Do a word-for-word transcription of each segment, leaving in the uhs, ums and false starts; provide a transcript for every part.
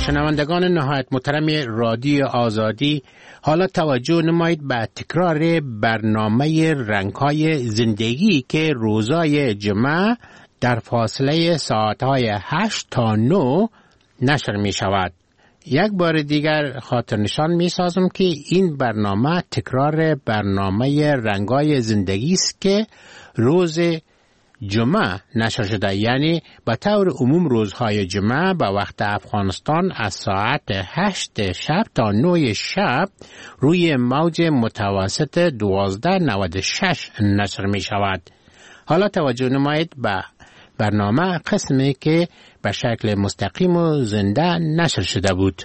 شنوندگان نهایت محترم رادیو آزادی، حالا توجه نمایید به تکرار برنامه رنگ‌های زندگی که روزای جمعه در فاصله ساعتهای هشت تا نه نشر می شود. یک بار دیگر خاطر نشان می سازم که این برنامه تکرار برنامه رنگ‌های زندگی است که روز جمعه نشر شده، یعنی به طور عموم روزهای جمعه به وقت افغانستان از ساعت هشت شب تا نه شب روی موج متوسط دوازده نود و شش نشر می شود. حالا توجه نمایید به برنامه قسمی که به شکل مستقیم و زنده نشر شده بود.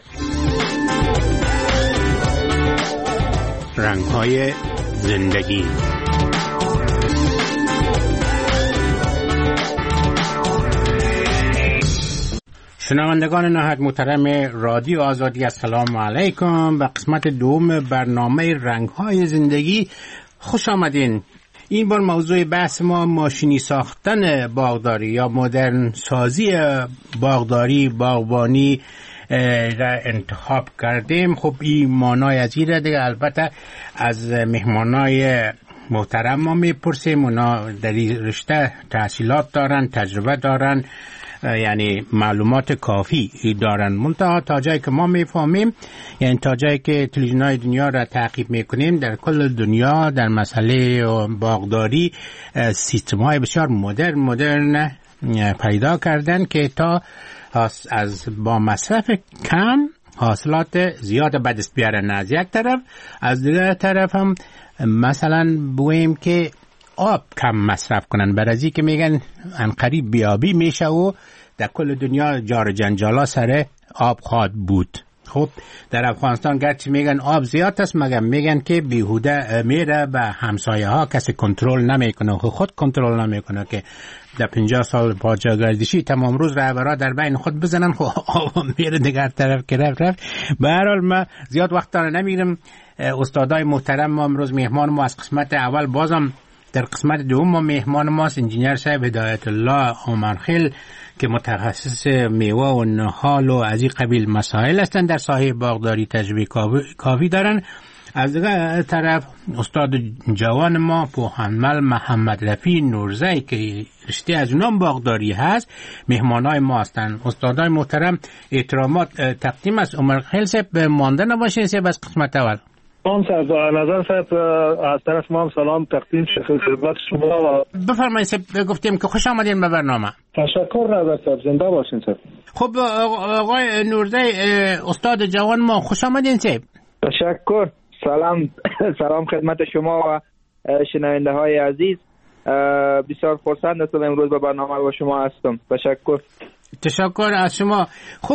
رنگ‌های زندگی. شنوندگان نهایت محترم رادیو آزادی، السلام علیکم. به قسمت دوم برنامه رنگ‌های زندگی خوش آمدین. این بار موضوع بحث ما ماشینی ساختن باغداری یا مدرن سازی باغداری باغبانی را انتخاب کردیم. خب این مانای از این را دیگه البته از مهمانای محترم ما میپرسیم. اونا در این رشته تحصیلات دارن، تجربه دارن، یعنی معلومات کافی دارن. منتها تا جایی که ما میفهمیم، یعنی تا جایی که تلویزیون‌های دنیا را تعقیب میکنیم، در کل دنیا در مسئله باغداری سیستم‌های بسیار مدرن مدرن پیدا کردن که تا از با مصرف کم حاصلات زیاد به دست بیارن از یک طرف، از دیگر طرف هم مثلا بگوییم که آب کم مصرف کنن، برای که میگن انقریب بیابی میشه و در کل دنیا جار جنجالا سر آب خواهد بود. خب در افغانستان گرچه میگن آب زیاد است، مگر میگن که بیهوده میره به همسایه ها، کسی کنترل نمیکنه، خود کنترل نمیکنه که در پنجاه سال پاچاگردشی تمام روز رهبرا در بین خود بزنن، خب آب میره دیگر طرف که رفت رفت. به هر حال من زیاد وقت دارم نمیگیرم. استادای محترم ما امروز مهمان ما از قسمت اول، بازم در قسمت دوم ما مهمان ماست انجینیر صاحب هدایت الله عمرخیل که متخصص میوه و نهال و از این قبیل مسائل هستند، در ساحه باغداری تجربه کافی دارن. از دیگر طرف استاد جوان ما پوهنمل محمد رفیع نورزی که رشته از اونام باغداری هست مهمانای ما هستند. استادای محترم احترامات تقدیم است. عمرخیل صاحب مانده نباشین صاحب از قسمت اول. سلام صاحب، نظر صاحب از طرف ما هم سلام تقدیم خدمت شما و بفرمایید صاحب. گفتیم که خوش آمدین به برنامه. تشکر نظر صاحب، زنده باشین صاحب. خب آقای نورزی استاد جوان ما، خوش آمدین صاحب. تشکر. سلام سلام خدمت شما و شنونده های عزیز. بسیار خرسند هستم امروز به برنامه با شما هستم. تشکر. تشکر از شما. خب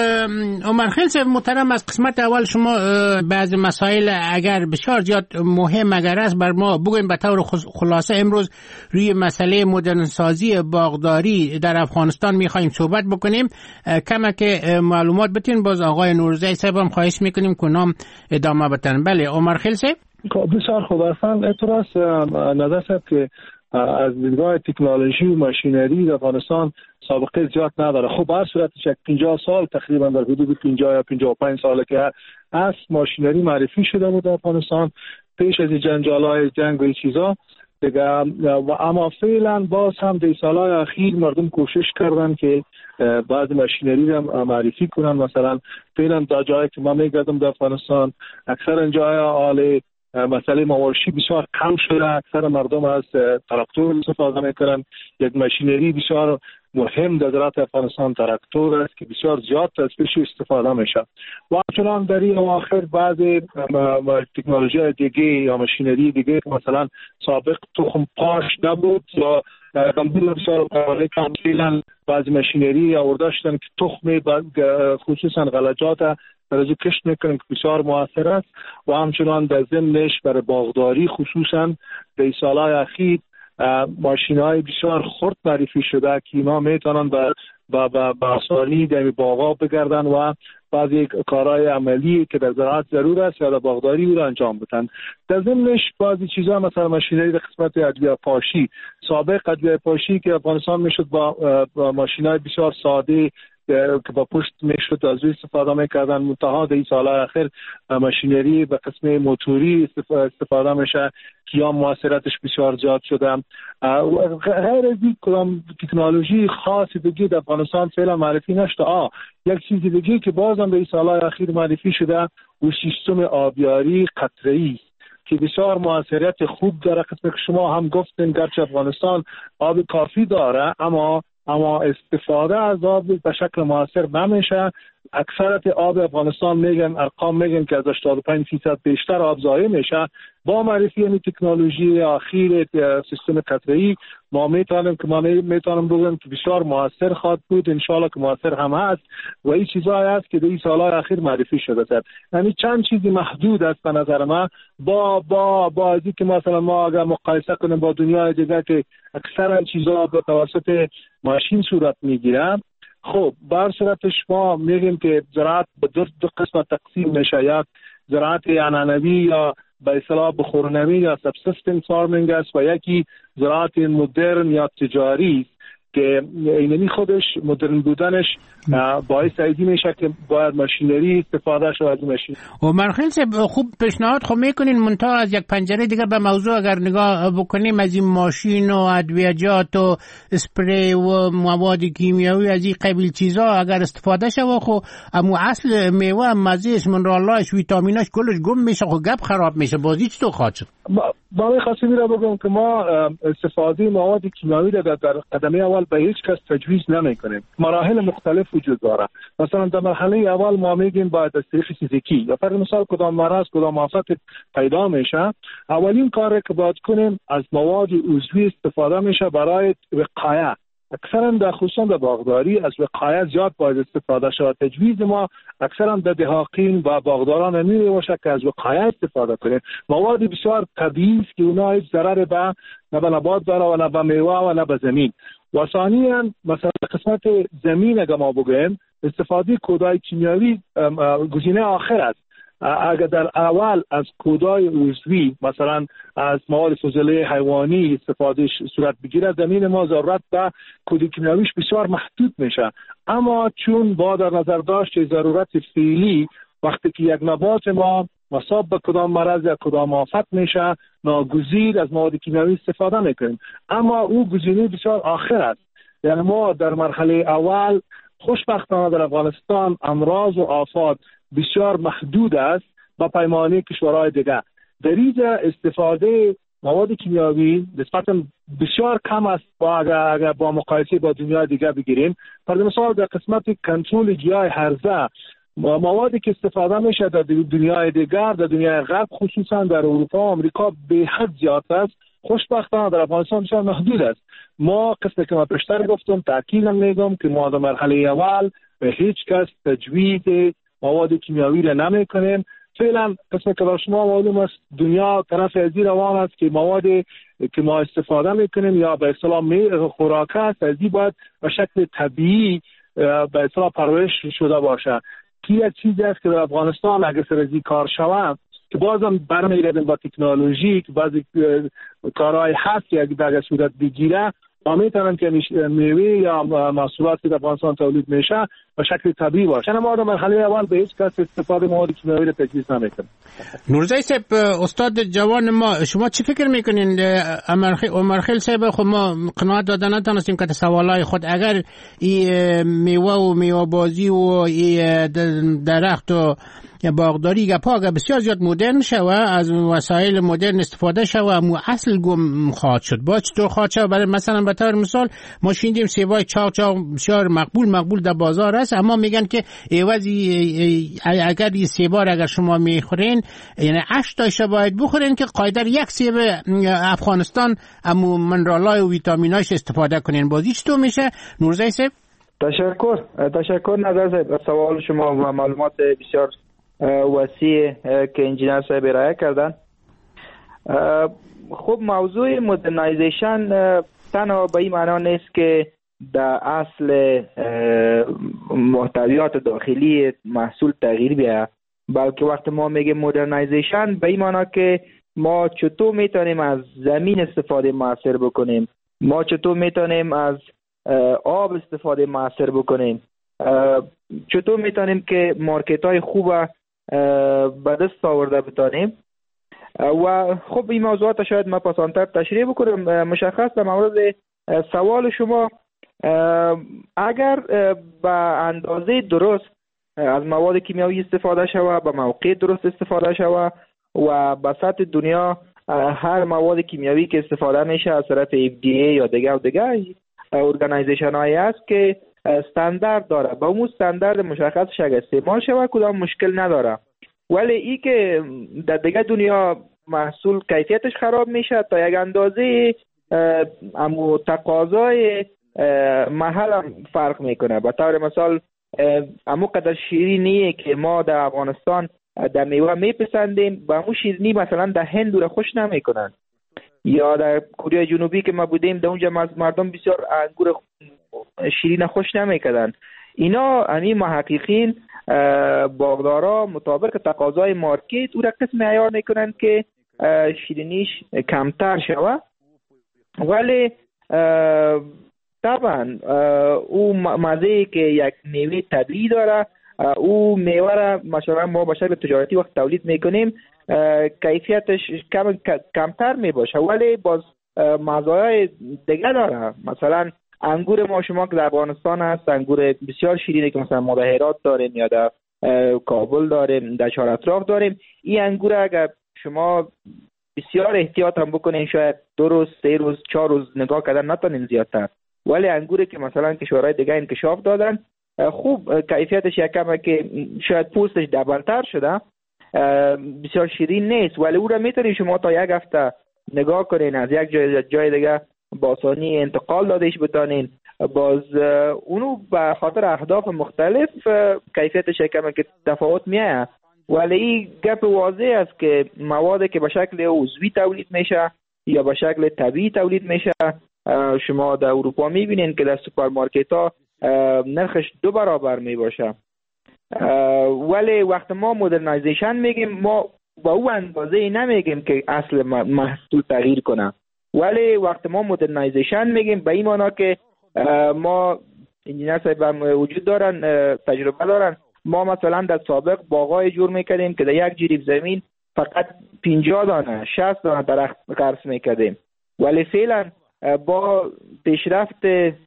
عمرخیل صاحب محترم، از قسمت اول شما بعض مسائل اگر بسیار زیاد مهم اگر است بر ما بگوین. به طور خلاصه امروز روی مسئله مدرن سازی باغداری در افغانستان میخوایم صحبت بکنیم. کما که معلومات بتین باز آقای نورزی صاحب هم خواهش میکنیم که نام ادامه بتن. بله عمرخیل صاحب. بسیار خوب. اصلا اعتراض نظر صاحب که از دیدگاه تکنولوژی و ماشینری در افغانستان سابقه زیاد نداره. خب هر صورت پنجاه سال تقریبا در حدود پنجاه یا پنجاه و پنج ساله که از ماشینری معرفی شده بود در افغانستان پیش از جنجال‌های جنگ و این چیزا دیگه. و اما فعلا باز هم در سالهای اخیر مردم کوشش کردن که بعض ماشینری را معرفی کنن. مثلا فعلا در جایی که من میگردم در افغانستان اکثر جای آله مسئله مواشی بسیار کم شده. اکثر مردم از تراکتور استفاده میکنن. یک ماشینری بسیار مهم در زراعت افغانستان تراکتور است که بسیار زیاد ازش استفاده میشه. و همچنان در این اواخر بعض تکنولوژی دیگه یا ماشینری دیگه که مثلا سابق تخم پاش نبود یا کمبود بسیار قوانه کاملا بعض ماشینری آورده شدن که تخم خصوصا غلجات برای کشت میکنن که بسیار موثر است. و همچنان در ضمنش برای باغداری خصوصا در سالهای اخیر ماشین‌های بسیار خرد معرفی شده که اینا میتونن به با با آسانی در باغا بگردن و بعضی کارهای عملی که در زراعت ضرور است یا در باغداری او را انجام بدن. در ضمنش بعضی چیزا مثلا ماشینری در قسمت ادویه پاشی، سابق ادویه پاشی که افغانستان میشد با, با ماشین‌های بسیار ساده که با پشت میشد از روی استفاده میکردن. منتها در این سالهای اخیر ماشینری به قسم موتوری استفاده میشه که یا موثریتش بسیار زیاد شده. غیر از این کدام تکنولوژی خاصی دیگه در افغانستان فعلا معرفی نشده. آه یک چیز دیگه که بازم در این سالهای اخیر معرفی شده و سیستم آبیاری قطره‌ای که بسیار موثریت خوب داره. قسم که شما هم گفتین گرچه افغانستان آب کافی داره اما اما استفاده از آب به شکل موثر نمیشه. اکثرت آب افغانستان میگن ارقام میگن که از هشتاد و پنج درصد بیشتر آب ضایع میشه. با معرفی این تکنولوژی اخیر سیستم قطره‌ای ما میتونیم که ما میتونیم بگم که بسیار موثر خواهد بود. ان شاء الله که موثر هم هست و این چیزایی است که در این سالهای اخیر معرفی شده است. یعنی چند چیزی محدود است به نظر من با با با ازی که مثلا ما اگر مقایسه کنیم با دنیای دیگه که اکثر چیزا به توسط ماشین صورت میگیره. خب بر صورتش ما میگیم که زراعت به دو, دو قسم تقسیم میشه. یک زراعت عنعنوی یا به اصطلاح بخورنوی یا سبسیستنس فارمینگ است و یکی زراعت مدرن یا تجاری است که اینمی خودش مدرن بودنش باعث ایدی میشه که باید ماشینری استفاده شود از ماشین. و مرخیل صاحب خوب پیشنهاد خب میکنین منتها از یک پنجره دیگه به موضوع اگر نگاه بکنیم از این ماشین و ادویجات و اسپری و مواد کیمیایی از این قبیل چیزا اگر استفاده شود خب اما اصل میوه مزهش منرالایش ویتامیناش کلش گم میشه خب گپ خراب میشه. بازی چطور خواهد شد؟ با من خواستم را بگم که ما استفاده مواد کیمیایی را در قدمه اول به هیچ کس تجویز نمیکنیم. مراحل مختلف وجود داره. مثلا در مرحله اول ما میگیم باید از طریق فیزیکی یا فرض مثال کدام مرض کدام آفت پیدا میشه اولین کاری که باید کنیم از مواد عضوی استفاده میشه برای وقایه. اکثرا در خصوصا در باغداری از وقایه زیاد باید استفاده شود. تجویز ما اکثرا در دهاقین و باغداران نمیره باشه که از وقایه استفاده کنیم. مواد بسیار طبیعی است که اونها هیچ ضرر به نه به نبات داره و نه به میوه و نه به زمین. و ثانیاً مثلا قسمت زمین اگه ما بگیم استفاده کودای کیمیایی گزینه آخر است. اگر در اول از کودای عضوی مثلا از مواد فضله حیوانی استفاده صورت بگیره زمین ما ضرورت به کود کیمیاییش بسیار محدود میشه. اما چون با در نظر داشت ضرورت فعلی وقتی که یک نبات ما مصاب به کدام مرض یا کدام آفت میشه ناگزیر از مواد کیمیایی استفاده میکنیم. اما او گزینه بسیار آخر است. یعنی ما در مرحله اول خوشبختانه در افغانستان امراض و آفات بسیار محدود است با پیمانه کشورهای دیگه. در اینجا استفاده مواد کیمیایی نسبتاً بسیار کم است با اگر, اگر با مقایسه با دنیای دیگه بگیریم. برای مثال در قسمت کنترل گیاه هرزه موادی که استفاده میشه در دنیای دیگر در دنیای غرب خصوصا در اروپا و آمریکا به حد زیاد است. خوشبختانه در افغانستان بسیار محدود است. ما قسمی که ما پیشتر گفتم تاکید میگم که ما در مرحله اول به هیچ کس تجویز مواد کیمیایی را نمیکنیم. فعلا قسمی که بر شما معلوم است دنیا طرف ازی روان است که موادی که ما استفاده میکنیم یا به اصطلاح خوراک است ازی باید به شکل طبیعی به اصطلاح پرورش شده باشه. که یک چیزی است که در افغانستان اگر سر ازی کار شود که بازم برمیگردیم با تکنولوژی که بعضی کارهای هست که اگر صورت بگیره ما میتونم که میوه یا محصولات که در افغانستان تولید میشه به شکل طبیعی باشه. ما در مرحله اول به هیچ کس استفاده مواد کیمیایی را تجویز نمیکنیم. نورزی صاحب استاد جوان ما شما چی فکر میکنین؟ عمرخیل صاحب خود ما قناعت دادن نتونستیم که سوالای خود اگر این میوه و میوه بازی و این درخت و باغداری گپا اگر بسیار زیاد مدرن شوه از وسایل مدرن استفاده شوه مو اصل گم خواهد شد. با چطور خواهد شد؟ برای مثلا به طور مثال ما شنیدیم سیبای چاق چاق بسیار مقبول مقبول در بازار است اما میگن که عوضی اگر این سیبا اگر شما میخورین یعنی اش داشته باید بخورین که قاعده یک سیب افغانستان اما منرالای و ویتامیناش استفاده کنین. بازی چطور میشه نورزی صاحب؟ تشکر تشکر نظر صاحب. سوال شما و معلومات بسیار وسیع که انجینر صاحب ارائه کردن. خب موضوع مدرنایزیشن تنها به این معنا نیست که در اصل محتویات داخلی محصول تغییر بیاید، بلکه وقتی ما میگیم مدرنایزیشن به این معنا که ما چطور میتونیم از زمین استفاده موثر بکنیم، ما چطور میتونیم از آب استفاده موثر بکنیم، چطور میتونیم که مارکت های خوب به دست آورده بتانیم. و خب این موضوعات شاید ما پاسانتر تشریح بکنم. مشخص در مورد سوال شما، اگر به اندازه درست از مواد کیمیایی استفاده شود، به موقع درست استفاده شود و به سطح دنیا هر مواد کیمیایی که استفاده میشه از طرف اف دی ای یا دیگه و دیگه ارگانایزیشن هایی است که استاندارد داره، با اون استاندارد مشخصش اگر استعمال شود کدام مشکل نداره. ولی ای که در دیگه دنیا محصول کیفیتش خراب میشه تا یک اندازه امو تقاضای محل هم فرق میکنه. به طور مثال امو قدر شیرینیه که ما در افغانستان در میوه میپسندیم با امو شیرینی مثلا در هند رو خوش نمیکنن، یا در کره جنوبی که ما بودیم در اونجا مردم بسیار انگور شیرین خوش نمیکردن. اینا همین محققین باغدارا مطابق تقاضای مارکت او را قسم عیار میکنن که شیرینیش کمتر شود. ولی طبعا او مزه که یک میوه طبیعی داره، او میوه را مثلا ما به شکل تجارتی وقت تولید میکنیم کیفیتش کم کمتر میباشه ولی باز مزایای دیگه داره. مثلا انگور ما شما که در افغانستان هست انگور بسیار شیرینه که مثلا ما در هرات داریم یا در کابل داریم، در چهار اطراف داریم. این انگور اگر شما بسیار احتیاط هم بکنین شاید دو روز سه روز چهار روز نگاه کردن نتونین زیادتر. ولی انگوری که مثلا کشورهای دیگه انکشاف دادن خوب کیفیتش یکم که شاید پوستش دبلتر شده بسیار شیرین نیست، ولی او را میتونین شما تا یک هفته نگاه کنین از یک جای جای دیگه با آسانی انتقال دادش بتانین. باز اونو به خاطر اهداف مختلف کیفیتش یکم که تفاوت میاد. ولی این گپ واضح است که مواد که به شکل عضوی تولید میشه یا به شکل طبیعی تولید میشه شما در اروپا میبینین که در سوپرمارکت ها نرخش دو برابر میباشه. ولی وقت ما مدرنایزیشن میگیم ما با او اندازه نمیگیم که اصل محصول تغییر کنه، ولی وقت ما مدرنایزیشن میگیم به این معنی که ما انجینر صاحب هم وجود دارن تجربه دارن. ما مثلا در سابق باغای جور میکردیم که در یک جریب زمین فقط پنجاه دانه شصت دانه درخت غرس میکردیم، ولی فعلا با پیشرفت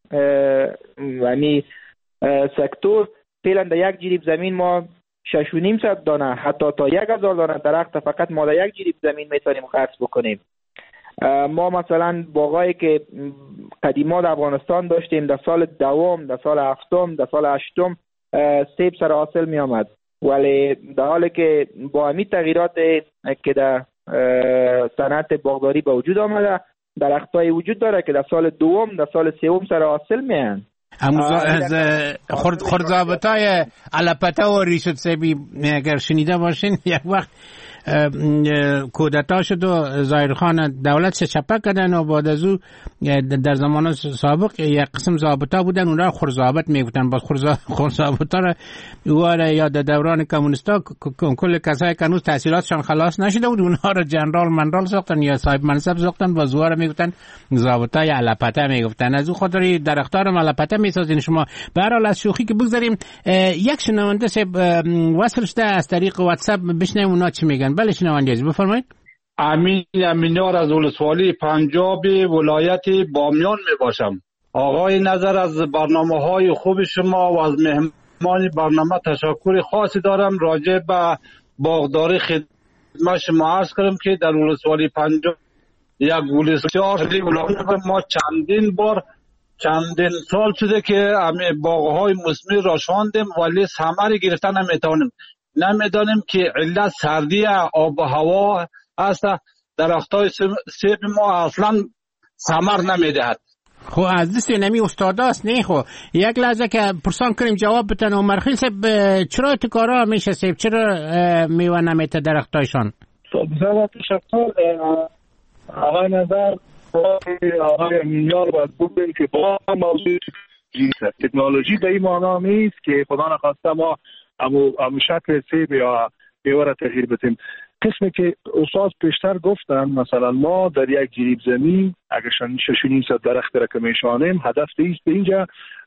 یعنی سکتور فعلا در یک جریب زمین ما شش و نیم صد دانه حتی تا یک هزار دانه درخت فقط ما در یک جریب زمین میتونیم غرس بکنیم. ما مثلا باغایی که قدیما در افغانستان داشتیم در سال دوم، در سال هفتم، در سال هشتم سیب سر حاصل می آمد، ولی در حالی که با همین تغییرات که در صنعت باغداری به وجود آمده درختای وجود داره که در سال دوم در سال سوم سر حاصل میان. خردزابطای علپته و ریشد سیبی اگر شنیده باشین یک وقت کودتا شد و ظاهرخان دولت چپه کردن و بعد از او در زمان سابق یک قسم ضابطه بودن اونها را خرزابط میگفتن. باز خرزابطه را اواره یا در دوران کمونیستا کل کسایی که هنوز تحصیلاتشان خلاص نشده بود اونها را جنرال منرال ساختن یا صاحب منصب ساختن، باز اواره میگفتن ضابطه علپته میگفتن. از او خاطر درختار علپته میسازین شما. به هر حال از شوخی که بگذاریم یک شنونده سه وصل شده از طریق واتساپ بشنویم اونا چی میگن. بله شنونده عزیز بفرمایید. امین امینیار از ولسوالی پنجاب ولایت بامیان می باشم. آقای نظر از برنامه های خوب شما و از مهمان برنامه تشکر خاصی دارم. راجع به باغداری خدمت شما عرض کنم که در ولسوالی پنجاب یک ولسوالی ما چندین بار چندین سال شده که باغهای موسمی را شاندیم ولی ثمر گرفتن نمیتونیم. نمیدانیم که علت سردی آب و هوا است. درختای سیب ما اصلا ثمر نمیدهد. خب از دست نمی استاد است نه. خب یک لحظه که پرسان کنیم جواب بتن و مرخی سیب چرا تکارا میشه سیب چرا میوه نمیته درختایشان؟ بسیار تشکر آقای نظر. آقای امینیار باید بگویم که با موضوع تکنولوژی به این معنی نیست که خدا نخواسته ما امو امو شکل سیب یا میوه را تغییر بدیم. قسمی که استاد پیشتر گفتن مثلا ما در یک جریب زمین اگر شش و نیم صد درخت را که میشانیم هدف ایست به اینجا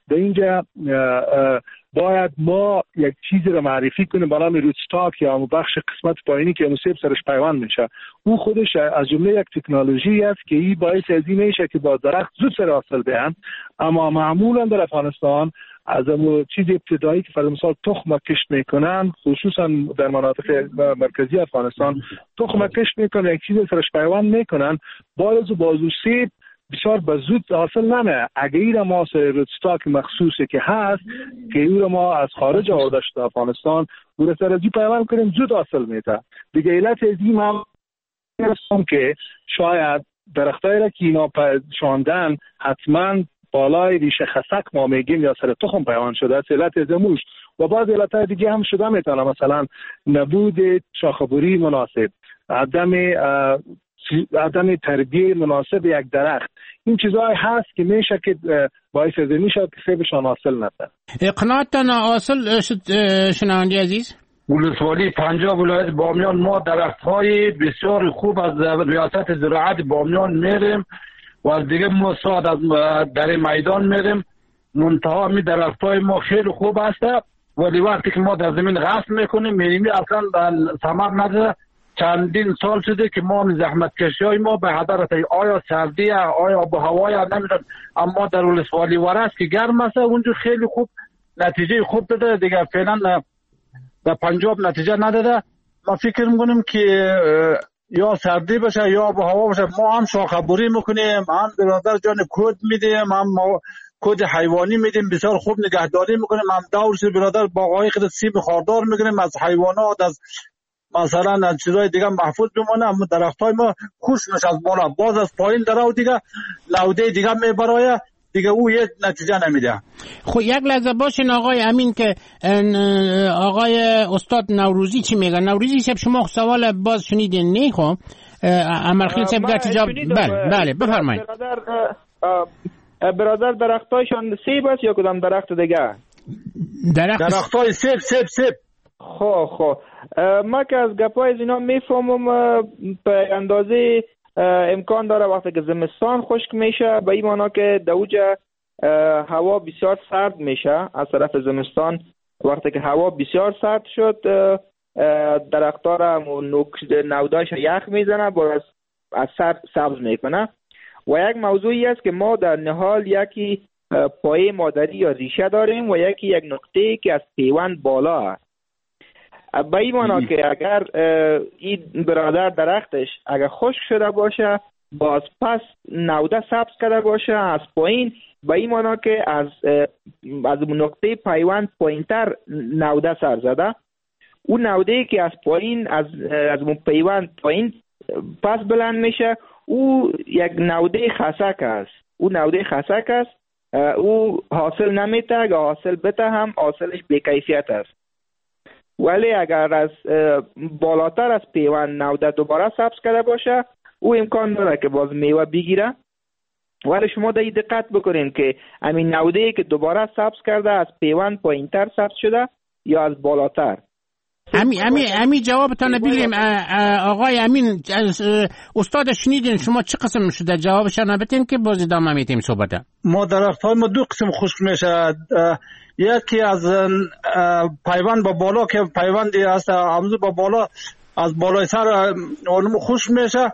در اینجا باید ما یک چیزی رو معرفی کنیم به نام روتستاک یا بخش قسمت پایینی که سیب سرش پیوند میشه. او خودش از جمله یک تکنولوژی است که این باعث از این میشه که با درخت زود سر حاصل دهند. اما معمولا در افغانستان از اون چیز ابتدایی که فرض مثال تخم کشت میکنن، خصوصا در مناطق مرکزی افغانستان تخم کشت میکنن، یک چیز سرش پیوند میکنن، باز و بازو سیب بسیار بزود حاصل نمه. اگه این ما روتستاک مخصوصی که هست که این ما از خارج آورده شده افغانستان او سر ازی پیوند کنیم زود حاصل میده. دیگه علت از این هم رسم که شاید درختایی را که اینا شاندن حتما بالای ریشه خسک ما میگیم یا سر تخم پیوند شده است، علت از موش. و بعض علتهای دیگه هم شده میتونه، مثلا نبود شاخه‌بری مناسب، عدم عدم تربیه مناسب یک درخت، این چیزایی هست که میشه که باعث از میشه که سیبشان حاصل نده. اقناعتان حاصل شد شنونده عزیز؟ ولسوالی پنجاب ولایت بامیان ما درخت‌های بسیار خوب از ریاست زراعت بامیان میریم و از دیگه ما ساعت از در میدان میریم. منتها می درخت‌های ما خیلی خوب هسته ولی وقتی که ما در زمین غصب میکنیم میریم اصلا ثمر نداره. چندین سال شده که ما زحمت کشی های ما به هدر آیا سردی آیا آب و هوای نمیدونم، اما در ولسوالی ورس که گرم است اونجا خیلی خوب نتیجه خوب داده. دیگه فعلا در پنجاب نتیجه نداده. ما فکر میکنیم که یا سردی باشه یا آب و هوا باشه. ما هم شاخه‌بری میکنیم، هم برادر جان کود میدیم، هم کود حیوانی میدیم، بسیار خوب نگهداری میکنیم. هم دورش برادر باغای خود سیب خاردار میکنیم، از حیوانات از مثلا از چیزای دیگه محفوظ بمونه. اما درختای ما خوش میشه از بالا، باز از پایین درو دیگه لوده دیگه میبرایه دیگه، او یه نتیجه نمیده. خب یک لحظه باشین آقای امین که آقای استاد نوروزی چی میگن. نوروزی شب شما سوال باز شنیدین نه؟ خب امرخیل صاحب در جواب بله بله بفرمایید. برادر برادر درختایشان سیب است یا کدام درخت دیگه؟ درخت درختای سیب سیب سیب. خب خب ما که از گپای از اینا میفهمم به اندازه امکان داره وقتی که زمستان خشک میشه به این معنا که دوجه هوا بسیار سرد میشه از طرف زمستان. وقتی که هوا بسیار سرد شد درخت‌ها را نوداش یخ میزنه باز از سر سبز میکنه. و یک موضوعی است که ما در نهال یکی پایه مادری یا ریشه داریم و یکی یک نقطه که از پیوند بالا است. به این معنا که اگر این برادر درختش اگر خشک شده باشه باز پس نوده سبز کرده باشه از پایین، به این معنا که از از نقطه پیوند پایینتر نوده سر زده. اون نوده‌ای که از پایین از از پیوند پایین پس بلند میشه او یک نوده خسک است. او نوده خسک است، او حاصل نمیده، اگر حاصل بده هم حاصلش بی‌کیفیت است. ولی اگر از بالاتر از پیوند نوده دوباره سبز کرده باشه او امکان داره که باز میوه بگیره. ولی شما در این دقت بکنین که همین نوده‌ای که دوباره سبز کرده از پیوند پایینتر سبز شده یا از بالاتر. امی امی امی جوابتان بگیریم آقای امین. استاد شنیدین شما چه قسم شده جوابشان بدین که باز ادامه میتیم صحبت. ما درخت‌های ما دو قسم خشک میشه. یکی از پیوند با بالا که پیوندی هست همزو با بالا از بالای سر اونم خشک میشه.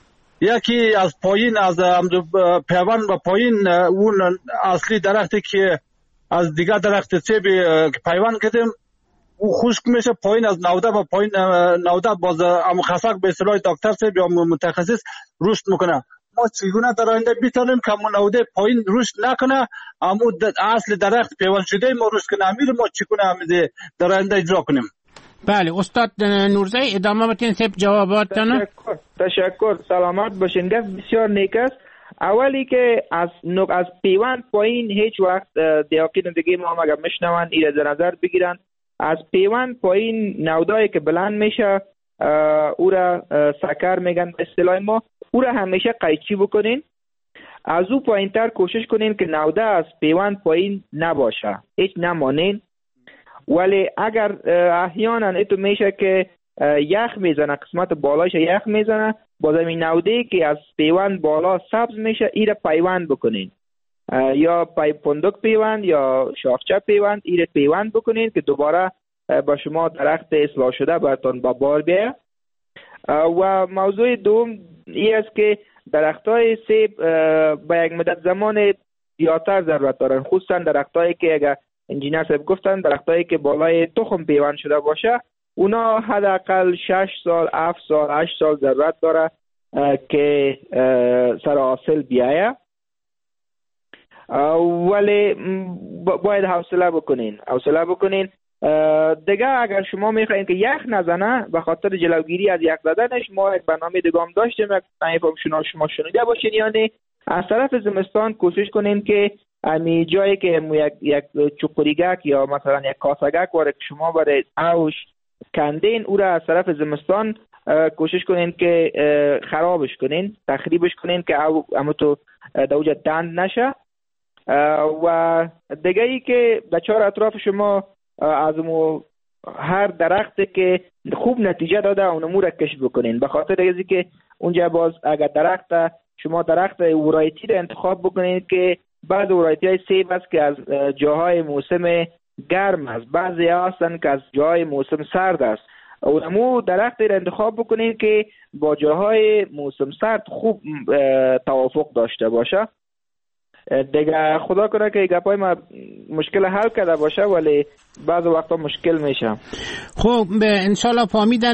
یکی از پایین از همزو پیوند با پایین اون اصلی درختی که از دیگه درخت سیب پیوند کردیم او خشک میشه. پایین از نوده با پایین نوده باز ام خسک به اصطلاح دکتر صاحب یا متخصص رشد میکنه. ما چگونه در آینده بتونیم که نوده پایین رشد نکنه اما اصل درخت پیوند شده ما رشد کنه؟ امیر ما چگونه همین در آینده اجرا کنیم؟ بله استاد نورزی ادامه بدین سب جواباتتون. تشکر تشکر سلامت باشین. گفت بسیار نیک است. اولی که از نق از پیوند پایین هیچ وقت دیاقین دیگه ما اگر میشنوند این در نظر بگیرن از پیوند پایین نودایی که بلند میشه او را سکر میگن به اصطلاح ما، او را همیشه قیچی بکنین. از او پایینتر کوشش کنین که نوده از پیوند پایین نباشه، هیچ نمانین. ولی اگر احیانا ایتو میشه که یخ میزنه، قسمت بالاش یخ میزنه، باز این نوده‌ای که از پیوند بالا سبز میشه ای را پیوند بکنین. یا پایپ فندق پیوند یا شاخچه پیوند ایره پیوند بکنین که دوباره با شما درخت اصلاح شده براتون با بار بیاید. و موضوع دوم این است که درختای سیب با یک مدت زمان زیادتر ضرورت دارن، خصوصا درختایی که اگر انجینیر صاحب گفتن درختایی که بالای تخم پیوند شده باشه اونا حداقل شش سال، هفت سال، هشت سال ضرورت داره که سر حاصل بیایه. ولی باید حوصله بکنین حوصله بکنین دیگه. اگر شما میخواین که یخ نزنه به خاطر جلوگیری از یخ زدنش، ما یک برنامه دیگه هم داشتیم، یک شما شما شنیده باشین. یعنی از طرف زمستان کوشش کنین که امی جایی که یک یک چوکریگک یا مثلا یک کاسگک واره که شما برای اوش کندین، او را از طرف زمستان کوشش کنین که خرابش کنین، تخریبش کنین که او اما تو دوجه دند نشه. و دیگه ای که در چهار اطراف شما از هر درخت که خوب نتیجه داده اونمو را کشف بکنین، به خاطر ازی که اونجا باز اگر درخت شما درخت ورایتی را انتخاب بکنین که بعض ورایتی های سیب است که از جاهای موسم گرم است، بعضی هستن که از جاهای موسم سرد است. اونمو درختی را انتخاب بکنین که با جاهای موسم سرد خوب توافق داشته باشه. دیگه خدا کنه که گپای ما مشکل حل کرده باشه، ولی بعض وقتا مشکل میشه. خب انشالله فهمیدن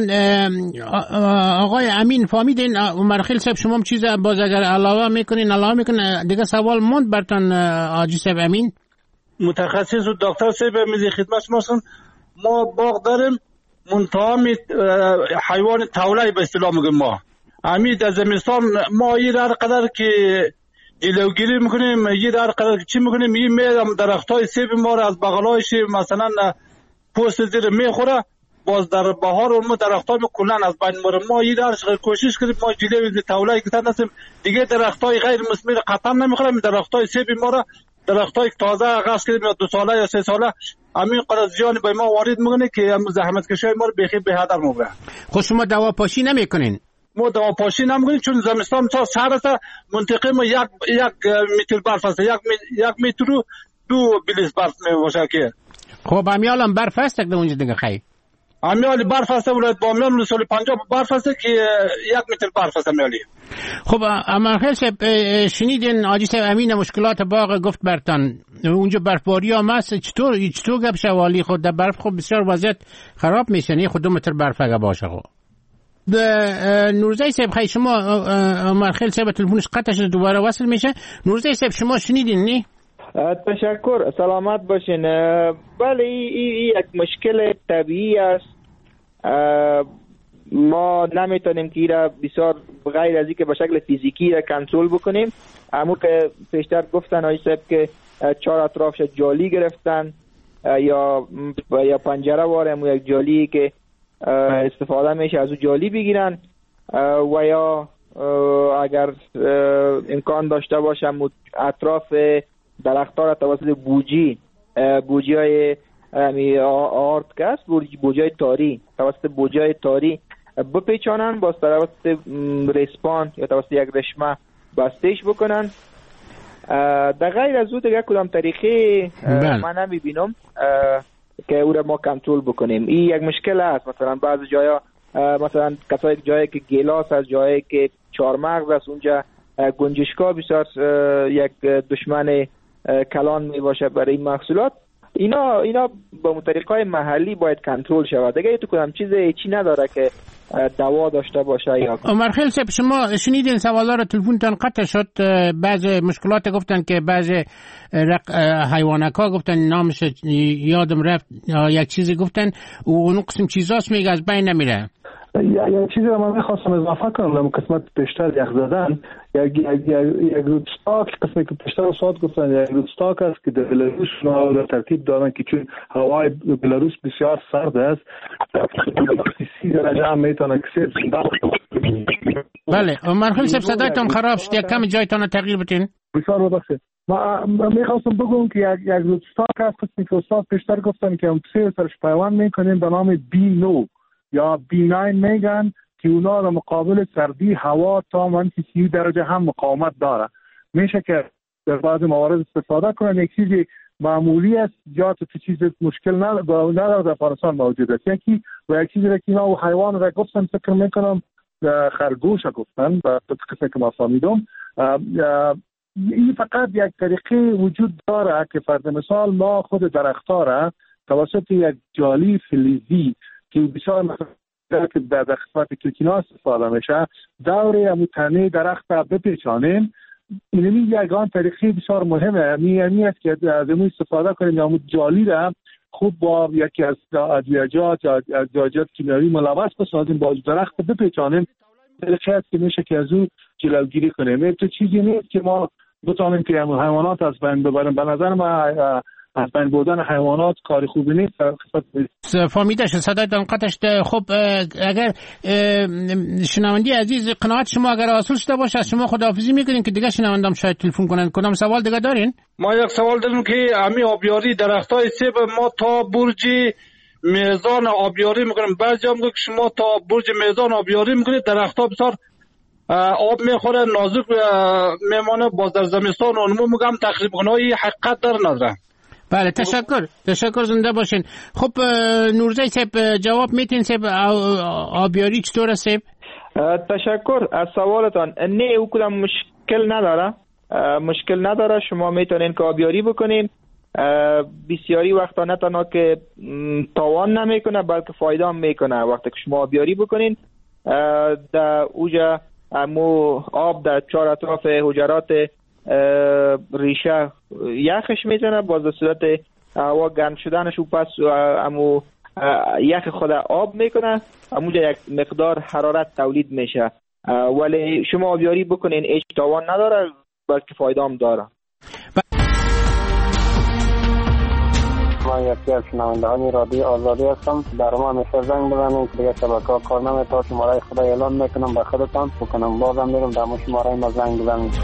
آقای امین، فهمیدین مرخیل صاحب شما هم چیز باز اگر علاوه میکنین علاوه میکنین. دیگه سوال موند برتن آجی صاحب امین، متخصص و دکتر صاحب میزی خدمت شما. ما باغ داریم منتها حیوان توله به اصطلاح میگیم ما امید در زمستان ما یه در قدر که جلوگیری میکنیم، یه در قدر چی میکنیم، یه میدم درختای سیب ما رو از بغلایش مثلا پوست زیر میخوره، باز در بهار اون درختای ما کلن از بین میره. ما یه در کوشش کردیم ما جلوی تولای که تنسیم دیگه درختای غیر مثمر قطعا نمیخوریم، درختای سیب ما رو درختای تازه آغاز کردیم یا دو ساله یا سه ساله همین قدر زیان به ما وارد میکنه که زحمت کشای ما رو بخی به هدر میبره. خود شما دوا پاشی نمیکنین؟ ما دوا پاشی نمیکنیم چون زمستان تا سر است، منطقه ما یک یک متر برف است، یک یک متر و دو بلیس برف میباشه که خب امیال هم برف است که اونجا دیگه خیلی امیال برف است، ولایت بامیان و سال پنجاب برف است که یک متر برف است امیالی. خب اما خیلی صاحب شنیدین آجی صاحب امین مشکلات باغ گفت برتان اونجا برفباری هم هست، چطور چطور گپ شوالی خود در برف خب بسیار وضعیت خراب میشه، نه خود دو متر برف اگه باشه. خب نورزای صاحب خیلی شما عمر خیلی صاحب تلفنش قطع شده دوباره وصل میشه. نورزای صاحب شما شنیدین نه؟ تشکر، سلامت باشین. بله این یک مشکل طبیعی است، ما نمیتونیم که را بسیار غیر از اینکه به شکل فیزیکی را کنترل بکنیم. همون که پیشتر گفتن آقای صاحب که چهار اطرافش جالی گرفتن یا یا پنجره واره همون یک جالی که استفاده میشه از اون جالی بگیرن، و یا اگر امکان داشته باشم اطراف درخت‌ها را توسط بوجی بوجی های همی آرد کست بوجی های تاری توسط بوجی های تاری بپیچانن، باز توسط ریسپان یا توسط یک رشمه بستیش بکنن. در غیر از او دیگه کدام طریقه من نمیبینم که او را ما کنترل بکنیم. این یک مشکل است. مثلا بعض جایا مثلا کسایی جایی که گیلاس از جایی که چهارمغز است اونجا گنجشکا بسیار یک دشمن کلان می باشه برای این محصولات. اینا اینا با طریقای محلی باید کنترل شود. دیگه تو کدام چیز چی نداره که دوا داشته باشه. یا عمر خیل صاحب شما شنیدین سوالا رو تلفنتون قطع شد، بعض مشکلات گفتن که بعض حیوانکا گفتن نامش یادم رفت یک چیزی گفتن و اون قسم چیزاست میگه از بین نمیره. یک چیزی رو من میخواستم اضافه کنم در قسمت پیشتر یخ زدن. یک یک روتستاک قسمی که پیشتر استاد گفتن یک روتستاک است که در بلاروس را ترتیب دادن که چون هوای بلاروس بسیار سرد است سی درجه هم میتونه کسیر. بله عمر خیل صاحب صدایتون خراب شد، یک کم جایتون تغییر بدین. بسیار ببخشید. ما میخواستم بگم که یک یک روتستاک است قسمی که استاد پیشتر گفتن که هم سه سرش پیوند میکنیم به نام بی نو یا بی ناین میگن که اونا در مقابل سردی هوا تا منفی سی درجه هم مقاومت داره. میشه که در بعض موارد استفاده کنن. یک چیزی معمولی است، زیاد تو چیز مشکل نداره در افغانستان موجود است. یکی و یک چیزی که اینا حیوان را گفتن، فکر میکنم خرگوش گفتن و قصه که ما فهمیدم، این فقط یک طریقه وجود داره که فرض مثال ما خود درخت‌ها را توسط یک جالی فلزی که بسیار که در قسمت کوکینا استفاده میشه دور همون تنه درخت را بپیچانیم. این یگان طریقه بسیار مهمه، می است که از این استفاده کنیم یا جالی را خوب با یکی از ادویجات یا ادویجات کیمیایی ملوث بسازیم، با درخت بپیچانیم. طریقه است که میشه که از اون جلوگیری کنیم. تو چیزی نیست که ما بتونیم که حیوانات از بین ببریم. به نظر من از بین بردن حیوانات کاری خوبی نیست. فهمیده شد، صدایتان قطع شده. خب اگر شنوندی عزیز قناعت شما اگر حاصل شده باشه از شما خداحافظی میکنین که دیگه شنوندم شاید تلفن کنن. کدام سوال دیگه دارین؟ ما یک سوال داریم که امی آبیاری درختای سیب ما تا برج میزان آبیاری میکنیم. بعضی هم میگن که شما تا برج میزان آبیاری میکنید، درختها بسیار آب میخوره، نازک میمانه، باز در زمستان اونمو میگم تقریبا های حقیقت در نداره. بله تشکر تشکر زنده باشین. خب نورزی صاحب جواب میتین صاحب آبیاری چطور است صاحب؟ تشکر از سوالتان. نه او کدام مشکل نداره، مشکل نداره. شما میتونین که آبیاری بکنین. بسیاری وقتا نه تنها که تاوان نمیکنه بلکه فایده هم میکنه. وقتی که شما آبیاری بکنین در اوجا امو آب در چهار اطراف حجرات ریشه یخش میزنه، باز در صورت هوا گرم شدنش و پس امو یخ خود آب میکنه، اموجا یک مقدار حرارت تولید میشه. ولی شما آبیاری بکنین هیچ تاوان نداره بلکه فایده هم داره. من یکی از شنوندگان رادیو آزادی هستم. در ما همیشه زنگ بزنید که دیگه شبکه‌ها کار نمی‌کنه. شماره خدا اعلام میکنم به خودتان بکنم، بازم میرم در مو شماره ما زنگ بزنید.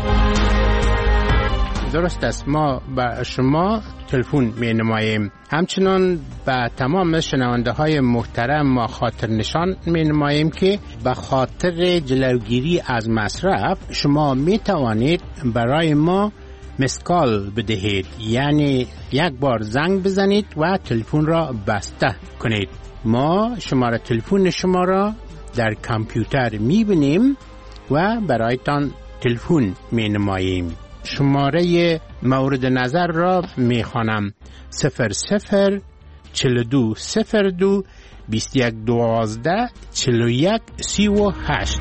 درست است، ما به شما تلفن می نماییم. همچنان به تمام شنونده های محترم ما خاطر نشان می نماییم که به خاطر جلوگیری از مصرف شما می توانید برای ما مسکال بدهید، یعنی یک بار زنگ بزنید و تلفن را بسته کنید. ما شماره تلفن شما را در کامپیوتر می بینیم و برایتان تلفن می نماییم. شماره مورد نظر را می خوانم: صفر صفر چل دو صفر دو بیست یک دوازده چل و یک سی و هشت.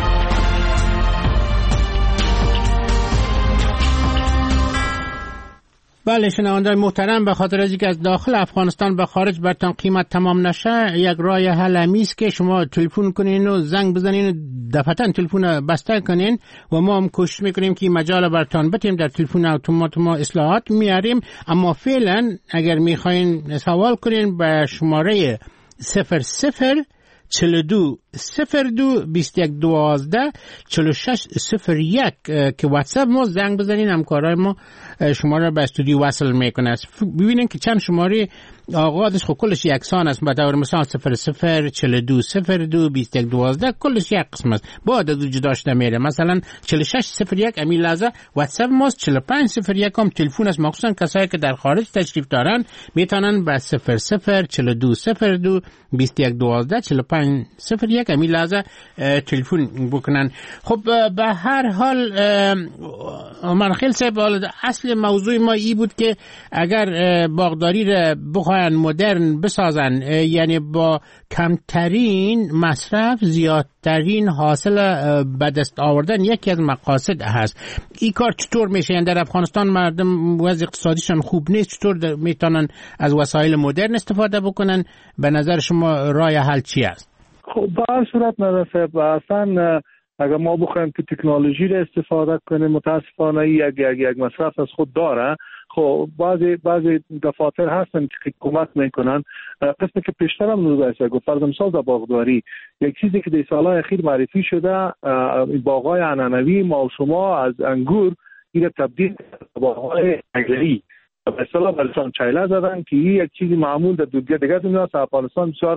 بله شنوندگان محترم، به خاطر از اینکه از داخل افغانستان به خارج برتان قیمت تمام نشه، یک راه حل همیست که شما تلفن کنین و زنگ بزنین و دفعتا تلفن بسته کنین و ما هم کوشش میکنیم که مجال برتان بتیم در تلفن اتومات ما اصلاحات میاریم. اما فعلا اگر میخواین سوال کنین به شماره صفر صفر چل دو صفر دو بیست یک دوازده چل و شش صفر یک که واتساپ ما زنگ بزنین، همکارای ما شما را به استودیو وصل میکنه. ببینین که چند شماره آغازش خب کلش یکسان است. به طور مثال صفر صفر چل دو صفر دو بیست یک دوازده کلش یک قسم است، بعد از اون جداش نمیره. مثلا چل و شش صفر یک امی لحظه واتساپ ماست، چل و پنج صفر یک هم تلفن است. مخصوصا کسایی که در خارج تشریف دارن میتونن به صفر صفر چل دو صفر دو بیست یک دوازده چل و پنج صفر یک امی لحظه تلفن بکنن. خب به هر حال عمر خیل صاحب، اصل موضوع ما ای بود که اگر باغداری را بخواین مدرن بسازن، یعنی با کمترین مصرف زیادترین حاصل به دست آوردن، یکی از مقاصد هست. این کار چطور میشه؟ یعنی در افغانستان مردم وضع اقتصادیشان خوب نیست، چطور میتونن از وسایل مدرن استفاده بکنن؟ به نظر شما راه حل چی است؟ خب به هر صورت نداره. اصلا اگر ما بخوایم که تکنولوژی را استفاده کنیم، متاسفانه یک یک یک مصرف از خود داره. خب بعضی بعضی دفاتر هستن که حکومت میکنن، قسمی که پیشتر هم نوزایسته گفت. فرض مثال در باغداری یک چیزی که در سالهای اخیر معرفی شده، باغای عنعنوی ما و شما از انگور این تبدیل به باغای چیله‌ای به اصطلاح برشان چیله زدن که این یک چیزی معمول در دیگه دیگه دنیا افغانستان بسیار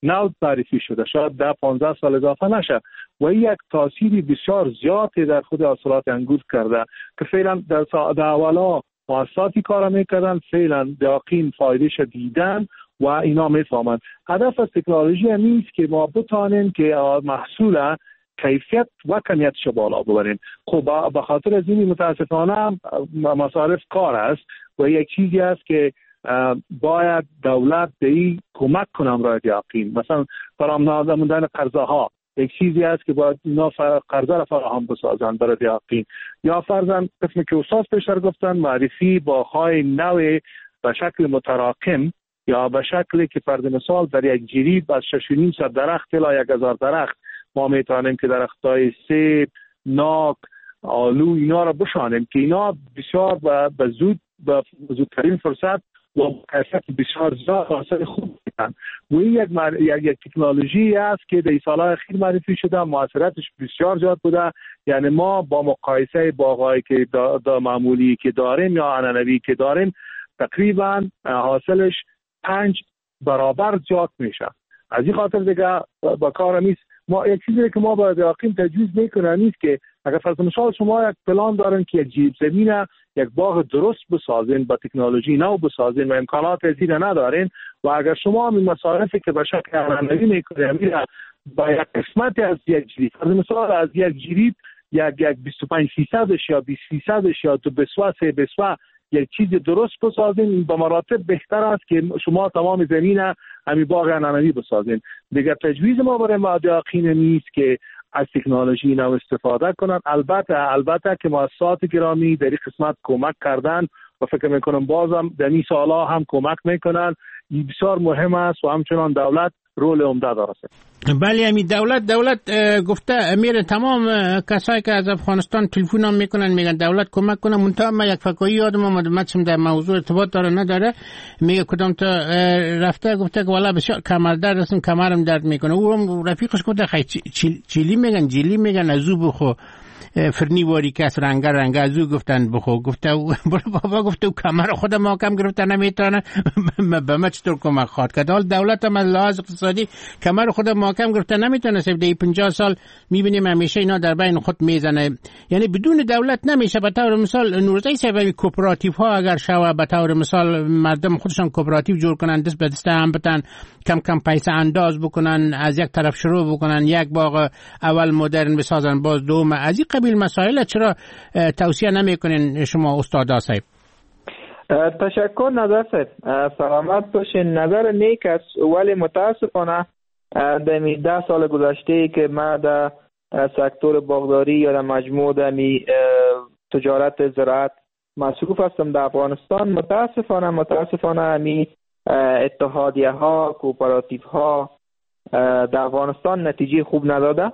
نو تعریفی شده، شاید ده پانزده سال اضافه نشه و یک تاثیری بسیار زیادی در خود حاصلات انگور کرده که فعلا در در اولا مؤسساتی کار میکردن، فعلا دقیقاً فایدهش دیدن و اینا میفهمند. هدف از تکنولوژی نیست که ما بتانیم که محصول کیفیت و کمیتش بالا ببریم. خب به خاطر از این متاسفانه مصارف کار است و یک چیزی است که باید دولت به این کمک کنم را یقین. مثلا فراهم نمودن قرضه ها یک چیزی است که باید اینا قرضه را فراهم بسازن برای یقین. یا فرضاً قسمی که استاد پیشتر گفتن معرفی باغ‌های نو به شکل متراکم یا به شکلی که فرض مثال در یک جریب از شش و نیم صد درخت تا یک هزار درخت ما میتونیم که درختای سیب، ناک، آلو اینا را بشانیم که اینا بسیار به زود به زودترین فرصت و کیفیت بسیار زیاد حاصل خوب میدن. و این یک, مر... یک یک تکنولوژی است که در سالهای اخیر معرفی شده، موثریتش بسیار زیاد بوده. یعنی ما با مقایسه باغایی که دا, دا معمولی که داریم یا عنعنوی که داریم تقریبا حاصلش پنج برابر زیاد میشه. از این خاطر دیگه با کار نیست. ما یک چیزی که ما باید یقین تجویز میکنیم نیست که اگر فرض مثال شما یک پلان دارن که یک جیب زمینه یک باغ درست بسازین با تکنولوژی نو بسازین و امکانات زیر ندارین و اگر شما این مصارفی که به شکل عنعنوی میکنید میره با یک قسمت از یک جریب، فرض مثال از یک جریب یک یک بیست و پنج فیصدش یا بیست فیصدش یا دو بسوا سه بسوا یک چیز درست بسازین، به مراتب بهتر است که شما تمام زمینه همین باغ عنعنوی بسازین. دیگه تجویز ما برای مادیاقین نیست که از تکنولوژی نو استفاده کنند. البته البته که مؤسسات گرامی در این قسمت کمک کردن و فکر میکنم بازم در این سالها هم کمک میکنن. این بسیار مهم است و همچنان دولت رول عمده داره. بله همین دولت دولت گفته میره تمام کسایی که از افغانستان تلفن هم میکنن میگن دولت کمک کنه. منتها من یک فکایی یادم اومد مچم در موضوع ارتباط داره نداره میگه کدام تا رفته گفته که والا بسیار کمر درد هستم کمرم درد میکنه. او رفیقش گفته خیلی چیلی میگن جیلی میگن ازو بخو فرنی واری کس رنگ رنگ ازو گفتن بخو. گفته بابا گفته کمر خودم محکم گرفته نمیتونه به من چطور کمک خواهد کرد؟ حال دولت هم از لحاظ اقتصادی کمر خودم محکم گرفته نمیتونه. صرف دی پنجاه سال میبینیم همیشه اینا در بین خود میزنه. یعنی بدون دولت نمیشه. به طور مثال نورزی صاحب کوپراتیو ها اگر شوه به طور مثال مردم خودشان کوپراتیو جور کنن دست به دست هم بتن کم کم پیسه انداز بکنن از یک طرف شروع بکنن یک باغ اول مدرن بسازن باز دوم از این قبیل مسائل چرا توصیه نمیکنین شما استاد صاحب؟ تشکر نظر صاحب سلامت باشین. نظر نیک است ولی متاسفانه در ده سال گذشته که من در سکتور باغداری یا در مجموع در تجارت زراعت مصروف هستم در افغانستان متاسفانه متاسفانه همی اتحادیه ها کوپراتیو ها در افغانستان نتیجه خوب نداده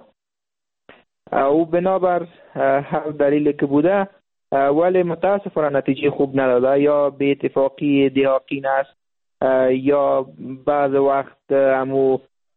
او بنابر هر دلیل که بوده ولی متاسفانه نتیجه خوب نداده. یا به اتفاقی دیاقین است یا بعض وقت همو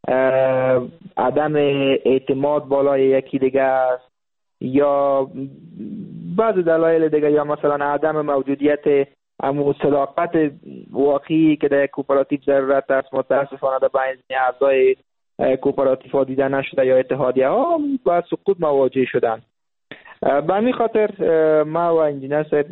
عدم اعتماد بالای یکی دیگه است یا بعض دلایل دیگه یا مثلا عدم موجودیت همو صداقت واقعی که در کوپراتیو ضرورت است متاسفانه در بین اعضای کوپراتیو ها دیده نشده یا اتحادیه ها با سقوط مواجه شدن. به همین خاطر ما و انجینر صاحب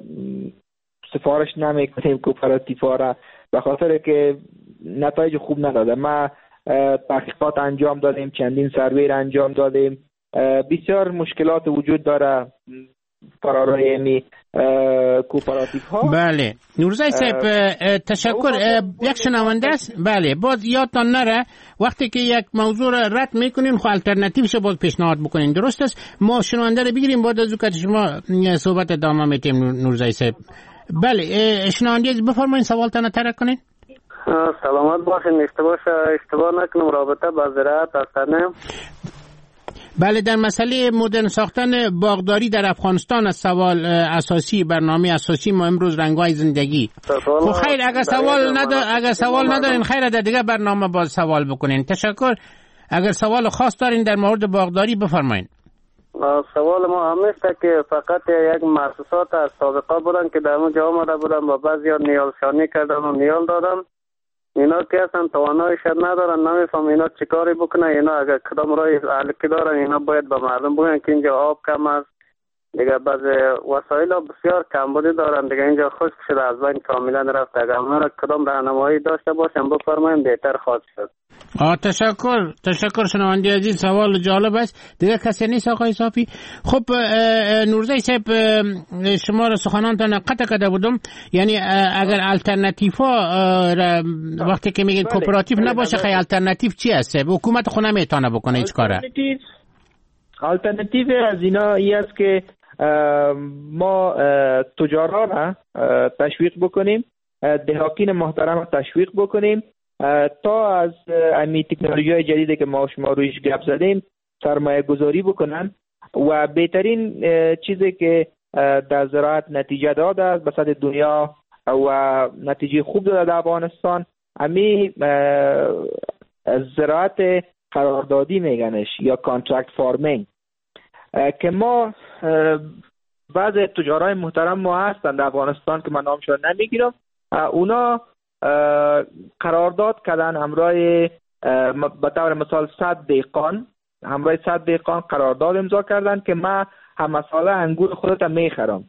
سفارش نمیکنیم کوپراتیو ها را به خاطر که نتایج خوب نداده. ما تحقیقات انجام دادیم، چندین سروی انجام دادیم، بسیار مشکلات وجود داره فرارای امی کوپراتیو ها. بله نورزی صاحب تشکر. یک شنونده است. بله باز یادتان نره وقتی که یک موضوع را رد میکنین خب الटरनेटिवش باز پیشنهاد بکنین. درست است؟ ما شنونده رو بگیریم بعد از که شما صحبت ادامه میتیم نورزی صاحب. بله شنونده بفرمایید سوالتان طرح کنین. سلامت باشین. اشتباه اشتباه نکنم رابطه با زراعت هستم. بله در مسئله مدرن ساختن باغداری در افغانستان از سوال اساسی برنامه اساسی ما امروز رنگ‌های زندگی. خب خیر اگر سوال ندار اگر سوال ندارین خیر در دیگه برنامه باز سوال بکنین. تشکر. اگر سوال خاص دارین در مورد باغداری بفرمایید. سوال ما هم نیست که فقط یک مؤسسات از سابقه بودن که در اونجا آمده بودن و بعضیا نیال شانی کردن و نیال دادن اینا که اصلا تواناییش ندارن، نمیفهم اینا چی کاری بکنه. اینا اگر کدام رای علکی دارن اینا باید به مردم بگن که اینجا آب کم است. دیگه بعض وسایل بسیار کمبودی دارن دیگه، اینجا خشک شده از بین کاملا رفت. اگر اونا کدام راهنمایی داشته باشن بفرمایید بهتر خواهد شد. آه تشکر تشکر شنوندی عزیز، سوال جالب است. دیگه کسی نیست آقای صافی؟ خب نورزی صاحب شما را سخنانتان قطع کرده بودم، یعنی اگر الटरनेटिव وقتی که میگین کوپراتیو نباشه خیلی الटरनेटिव چی هست؟ حکومت خو نمیتونه بکنه هیچ کاره. الटरनेटिव از اینا ای است که ما تجارا را تشویق بکنیم، دهاکین محترم تشویق بکنیم تا از امی تکنولوژی جدیدی که ما شما رویش گپ زدیم سرمایه گذاری بکنن و بهترین چیزی که در زراعت نتیجه داده به سطح دنیا و نتیجه خوب داده در افغانستان امی زراعت قراردادی میگنش یا کانترکت فارمینگ که ما بعض تجارای محترم ما هستن در افغانستان که من نامشون نمیگیرم، اونا قرارداد کردن همراه به طور مثال صد دهقان، همراه صد دهقان قرارداد امضا کردن که من هم ساله انگور خودت میخرم.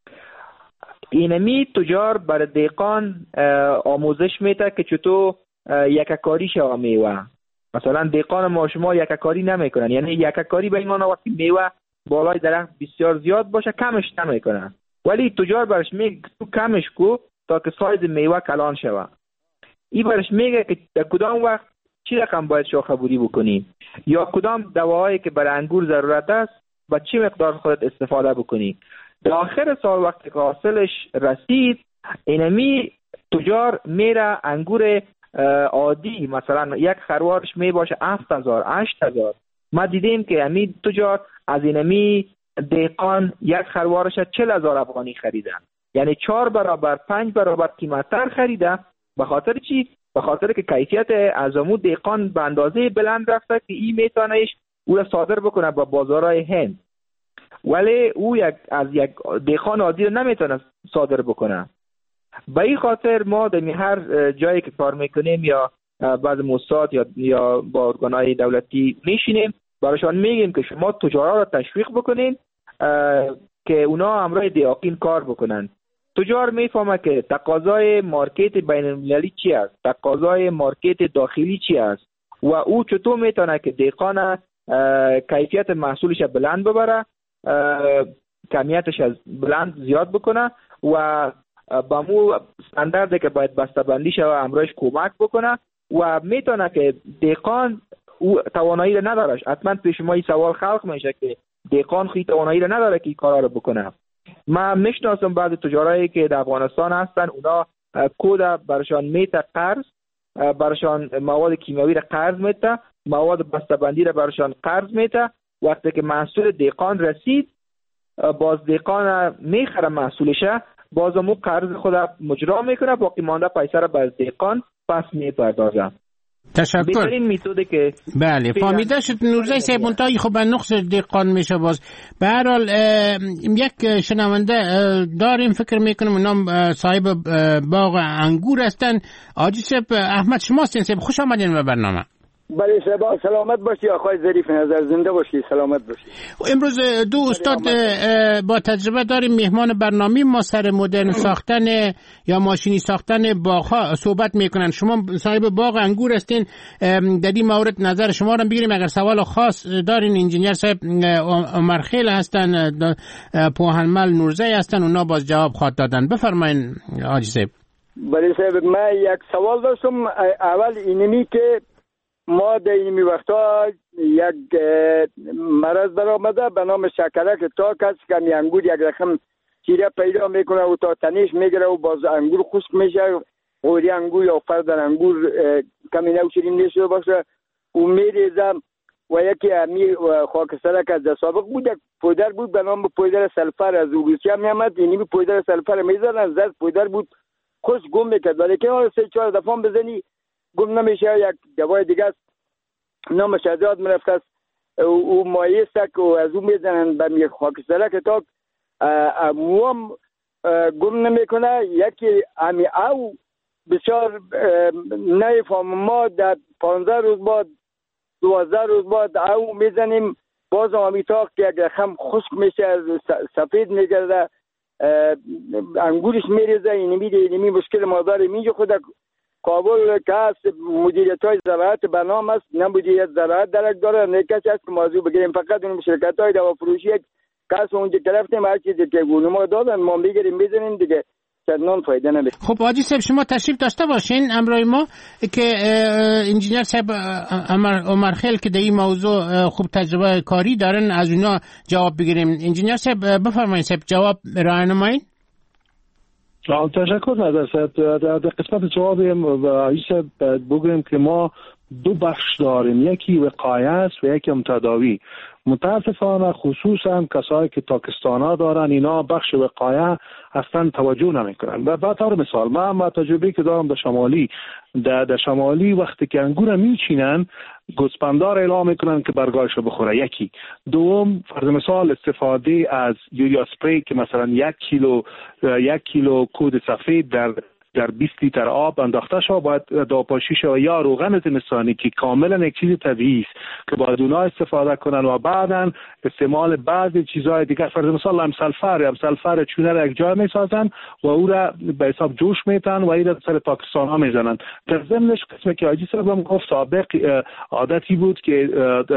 اینمی تجار بر دهقان آموزش میده که چطور یککاری شوه میوه. مثلا دهقان ما شما یککاری نمیکنن، یعنی یککاری به این معنی وقتی میوه بالای درخت بسیار زیاد باشه کمش نمیکنن، ولی تجار برش میگه تو کمش کو تا که سایز میوه کلان شوه. این برش میگه که در کدام وقت چی رقم باید شاخه بوری بکنی یا کدام دواهایی که برای انگور ضرورت است با چی مقدار خودت استفاده بکنی. در آخر سال وقتی که حاصلش رسید اینمی تجار میره انگور عادی مثلا یک خروارش می باشه هفت هزار هشت هزار. ما دیدیم که امی تجار از اینمی دهقان یک خروارش چهل هزار افغانی خریدن، یعنی چهار برابر پنج برابر قیمتتر خریده. به خاطر چی؟ به خاطر که کیفیت از امو دهقان به اندازه بلند رفته که این میتونهش او را صادر بکنه به بازارهای هند، ولی او یک از یک دهقان عادی رو نمیتونه صادر بکنه. به این خاطر ما در هر جایی که کار میکنیم یا بعض موسسات یا یا با ارگانهای دولتی میشینیم براشان میگیم که شما تجارا را تشویق بکنین که اونا همراه دهاکین کار بکنن. تجار میفهمه که تقاضای مارکت بین المللی چی است، تقاضای مارکت داخلی چی است و او چطور میتونه که دهقان کیفیت محصولش بلند ببره، کمیتش از بلند زیاد بکنه و با مو استانداردی که باید بسته‌بندی شوه همراهش کمک بکنه و میتونه که دهقان او توانایی رو نداره. حتما پیش ما این سوال خلق میشه که دهقان خیلی توانایی رو نداره که این کارا رو بکنه. من میشناسم بعضی تجارایی که در افغانستان هستن، اونا کود برشان میته قرض، برشان مواد کیمیاوی رو قرض میته، مواد بسته‌بندی رو برشان قرض میته. وقتی که محصول دهقان رسید باز دهقان میخره محصولشه، باز مو قرض خود مجرا میکنه، باقی مانده پیسه رو به دهقان پس میپردازه. تشکر. بهترین میتوده که بله فهمیده شد نورزی صاحب. منتهی خب به نقص دهقان میشه. باز به هر حال یک شنونده داریم فکر میکنم نام صاحب باغ انگور هستن. حاجی صاحب احمد شما هستین. خوش آمدین به برنامه. بله صاحب سلامت باشی آقای ظریف نظر، زنده باشی، سلامت باشی. امروز دو استاد با تجربه داریم مهمان برنامه ما سر مدرن ساختن یا ماشینی ساختن باغ‌ها صحبت میکنن. شما صاحب باغ انگور هستین، در این مورد نظر شما رو بگیریم. اگر سوال خاص دارین انجینیر صاحب عمر خیل هستن، پوهنمل نورزی هستن، اونا باز جواب خواهد دادن. بفرمایید حاجی صاحب. بله صاحب من یک سوال داشتم. اول اینمی که ما در این وقتا یک مرض در آمده به نام شکره که تا کسی که انگور یک رقم چیره پیدا میکنه و تا تنیش میگیره و باز انگور خشک میشه، غوری انگور یا فرد انگور کمی نوشیرین نیشده باشه و میریزه. و یکی امی خاکستره که از سابق بود یک پودر بود به نام پودر سلفر، از روسیه میامد. اینی پودر سلفر میزنن، زرد پودر بود، خشک گم میکرد، ولی که حالا سه چهار دفعه بزنی گم نمیشه. یک دوای دیگه است نامش ازاد میرفت است او مایه است که از اون میزنن به می خاکستره که تا موام گم نمیکنه. یکی امی او بسیار نمیفهم. ما در پانزده روز بعد دوازده روز بعد او میزنیم، باز آمیتاق که اگر خم خشک میشه سفید میگرده، انگورش میریزه. اینی میده اینی مشکل ما داره. اینجا خود کابل که هست مدیریت های زراعت برنامه است، نه مدیریت زراعت درک داره، نه کسی هست که موضوع بگیریم. فقط اون شرکت های دوا فروشی کس اونجا گرفتیم، هر چیزی که ما دادن ما میگیریم میزنیم دیگه، چندان فایده نداره. خب حاجی صاحب شما تشریف داشته باشین امروز ما که انجینیر صاحب عمر عمر خیل که در این موضوع خوب تجربه کاری دارن از اونا جواب بگیریم. انجینیر صاحب بفرمایید، صاحب جواب راهنمایی. تشکر نظر صاحب. در قسمت جواب ایسا بگویم که ما دو بخش داریم، یکی وقایه است و یکی هم تداوی. متاسفانه خصوصا کسایی که تاکستانا دارن اینا بخش وقایه اصلا توجه نمیکنن. و به طور مثال من با تجربه که دارم در شمالی در, در شمالی وقتی که انگور میچینن گوسپندار اعلام میکنن که برگاشو بخوره. یکی دوم فرض مثال استفاده از یوریا سپری که مثلا یک کیلو یک کیلو کود سفید در در بیست لیتر آب انداخته شود، باید داپاشی شود یا روغن زمستانی که کاملا یک چیز طبیعی است که باید اونا استفاده کنن و بعداً استعمال بعضی چیزهای دیگر. فرض مثال امسلفر امسلفر چونه را یک جای میسازن و او را به حساب جوش میتن و این را سر پاکستان ها میزنن. در ضمنش قسمی که حاجی صاحب گفت سابق عادتی بود که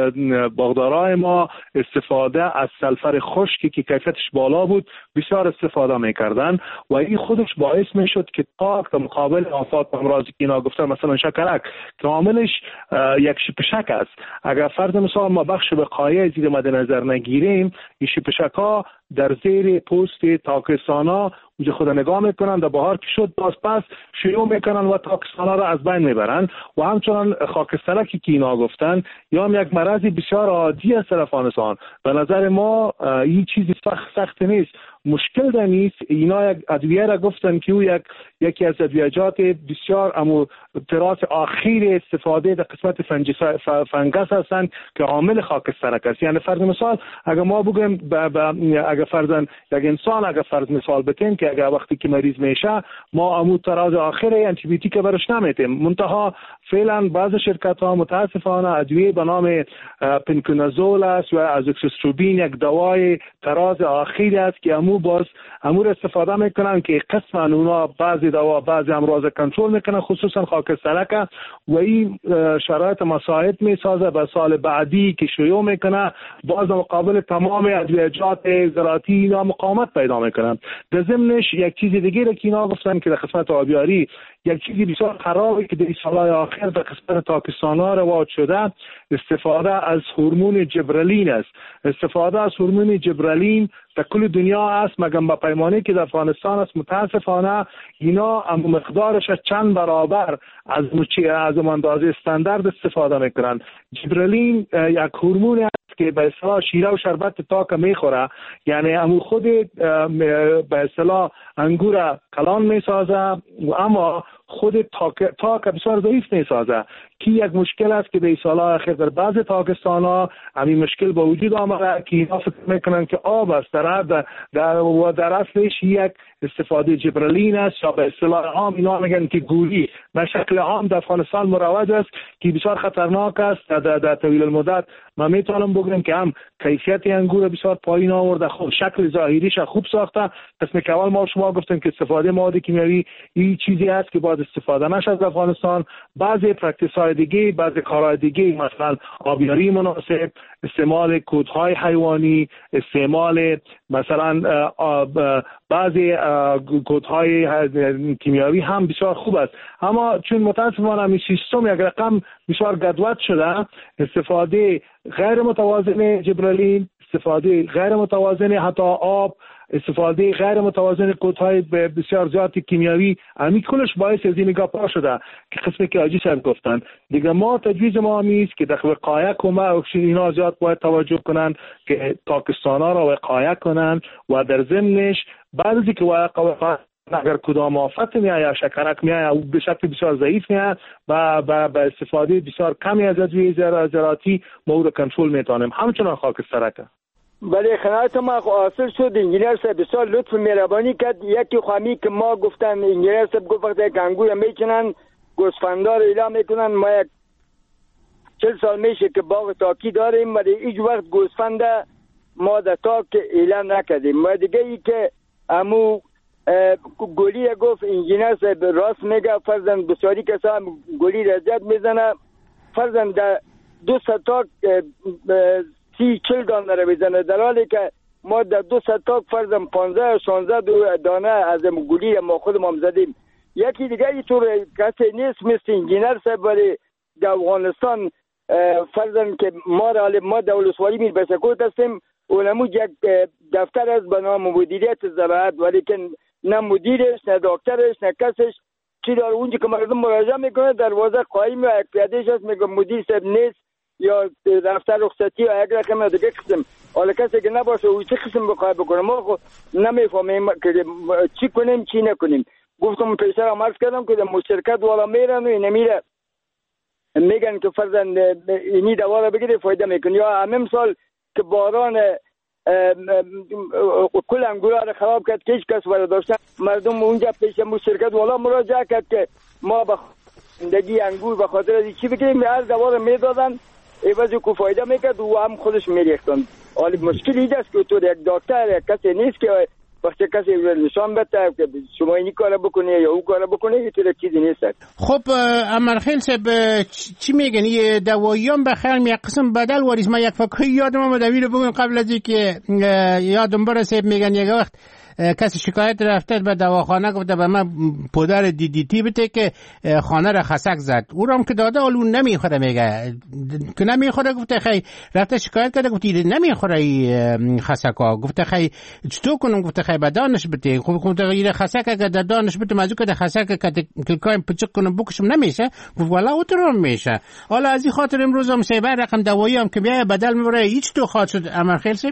باغدارای ما استفاده از سلفر خشکی که کیفیتش بالا بود بسیار استفاده میکردن و این خودش باعث میشد که که مقابل آفات امراضی که اینا گفتن مثلا شکرک که عاملش یک شپشک است. اگر فرض مثال ما بخش وقایه زیر مد نظر نگیریم، این شپشک ها در زیر پوست تاکستانا اونجا خود نگاه میکنن، در بهار که شد باز پس شروع میکنن و تاکستانا را از بین میبرن. و همچنان خاکسترکی که اینا گفتن یا هم یک مرضی بسیار عادی است در افغانستان. به نظر ما این چیزی سخت سخت نیست، مشکل ده نیست. اینا یک ادویه را گفتن که او یک یکی از ادویجات بسیار امو تراس آخیر استفاده در قسمت فنگس هستند که عامل خاکسترک است. یعنی فرض مثال اگر ما بگیم اگر فرضاً یک انسان اگر فرض مثال بتیم که اگر وقتی که مریض میشه ما امو تراس آخر آنتی بیوتیک برش نمیتیم، منتها فعلا بعض شرکت ها متاسفانه ادویه به نام پنکونازول است و ازوکسیستروبین یک دوای تراز آخری است که امو باز امور استفاده میکنن که قسما اونا بعضی دوا بعضی امراض کنترل میکنن خصوصا خاکسترک و این شرایط مساعد میسازه به سال بعدی که شروع میکنه باز مقابل تمام ادویجات زراعتی اینا مقاومت پیدا میکنن. در ضمنش یک چیز دیگه را که اینا گفتن که در قسمت آبیاری یک چیزی بسیار خرابی که در سالهای آخر در قسمت تاکستانا رواج شده استفاده از هورمون جبرالین است. استفاده از هورمون جبرالین در کل دنیا است مگر با پیمانی که در افغانستان است متاسفانه اینا مقدارش چند برابر از از اندازه استاندارد استفاده میکنن. جبرالین یک هورمون است که به اصطلاح شیره و شربت تاک میخوره، یعنی همون خود به اصطلاح انگور کلان میسازه و اما خود تاک تاک بسیار ضعیف میسازه که یک مشکل است که به سال‌های اخیر در بعض تاکستان‌ها همین مشکل با وجود آمده که اینا فکر میکنن که آب است در در, در و در اصلش یک استفاده جبرالین است یا به اصطلاح عام اینا میگن که گوری به شکل عام در افغانستان مروج است که بسیار خطرناک است. در, در طویل المدت ما میتونم بگم که هم کیفیت انگور بسیار پایین آورده، خب شکل ظاهریش خوب ساخته. قسم که اول ما شما گفتیم که استفاده مواد کیمیایی این چیزی است که باید استفاده نشه از افغانستان. بعضی پرکتیس‌های دیگه بعضی کارهای دیگه مثلا آبیاری مناسب، استعمال کودهای حیوانی، استعمال مثلا بعضی کودهای کیمیایی هم بسیار خوب است. اما چون متاسفانه این سیستم یک رقم بسیار گدوت شده، استفاده غیر متوازن جبرالین، استفاده غیر متوازن حتی آب، استفاده غیر متوازن کودهای بسیار زیاد کیمیایی، همین کلش باعث از این گپا شده که قسمی که حاجی صاحب گفتن دیگه. ما تجویز ما همیست که در وقایه کمک اینا زیاد باید توجه کنن که تاکستانا را وقایه کنن و در ضمنش بعد از اینکه وقایه اگر کدام آفت میاد یا شکرک میاد او به شکل بسیار ضعیف میاد و با استفاده بسیار کمی از ادویه زراعتی ما او را کنترل میتونیم. همچنان خاکسترک ولی خدمت ما حاصل شد. انجینر صاحب بسیار لطف مهربانی کرد. یکی خوامی که ما گفتن انجینر صاحب گفت وقتی که انگور میکنن گوسفندار اعلام میکنن، ما یک چل سال میشه که باغ تاکی داریم ولی هیچ وقت گوسفند ما در تاک اعلام نکردیم. و دیگه ای که امو گلی گفت انجینر صاحب راست میگه، فرضاً بسیاری کسا گلی رجت میزنه، فرضاً در دو ستاک سی چل دانه رو بزنه، در حالی که ما در دو ستاک فرضاً پانزده شانزده دانه از گلی ما خود ما زدیم. یکی دیگه اینطور کسی نیست مثل انجینر صاحب ولی در افغانستان فرضاً که ما را ما دولتواری میر بسکوت هستیم، اونمو یک دفتر از به نام مدیریت زراعت، ولی که نه مدیرش نه دکترش نه کسش چی داره. اونجا که مردم مراجعه میکنه دروازه قایم و یک پیادهش هست میگه مدیر صاحب نیست یا دفتر رخصتی یا یک رقم دیگه قسم. حالا کسی که نباشه او چه قسم بخواه بکنه ما خب نمیفهمیم که چی کنیم چی نکنیم. گفتم پیشتر هم عرض کردم که مشترکت والا میرن و اینه میره میگن که فرزن اینی دوا رو بگیره فایده میکنه. یا همین سال که باران کل انگورا رو خراب کرد که هیچ کس برداشتن، مردم اونجا پیش مشترکت والا مراجعه کرد که ما به زندگی انگور به خاطر از چی بگیریم، هر دوا رو میدادن ایوازی که فایده میکرد و هم خودش میریختن. حالی مشکل اینجاست که تو یک دکتر یک کسی نیست که وقتی کسی نشان بده که شما اینی کار بکنه یا او کار بکنه، یه طور چیزی نیست. خب امرخیل صاحب چی میگن یه دواییان بخیر می قسم بدل واریز؟ ما یک فکری یادم آمد دویل بگم قبل از اینکه یادم برسه میگن یک وقت کسی شکایت رفته به دواخانه گفته به من پودر دی دی تی بده که خانه را خسک زد. او را هم که داده اون نمیخوره، میگه که نمیخوره. گفته خی رفته شکایت کرده گفته نمیخوره خسکا. گفته خی چطور کنم؟ گفته خی به دانش بده. خب گفته غیر خسک اگه در دانش بده مازو که خسک که کلکایم پچک کنم بکشم نمیشه. گفت والا اوترام میشه. حالا از این خاطر امروز هم سه رقم دوایی هم که بیای بدل میبره هیچ تو خاطر شد. امرخیل صاحب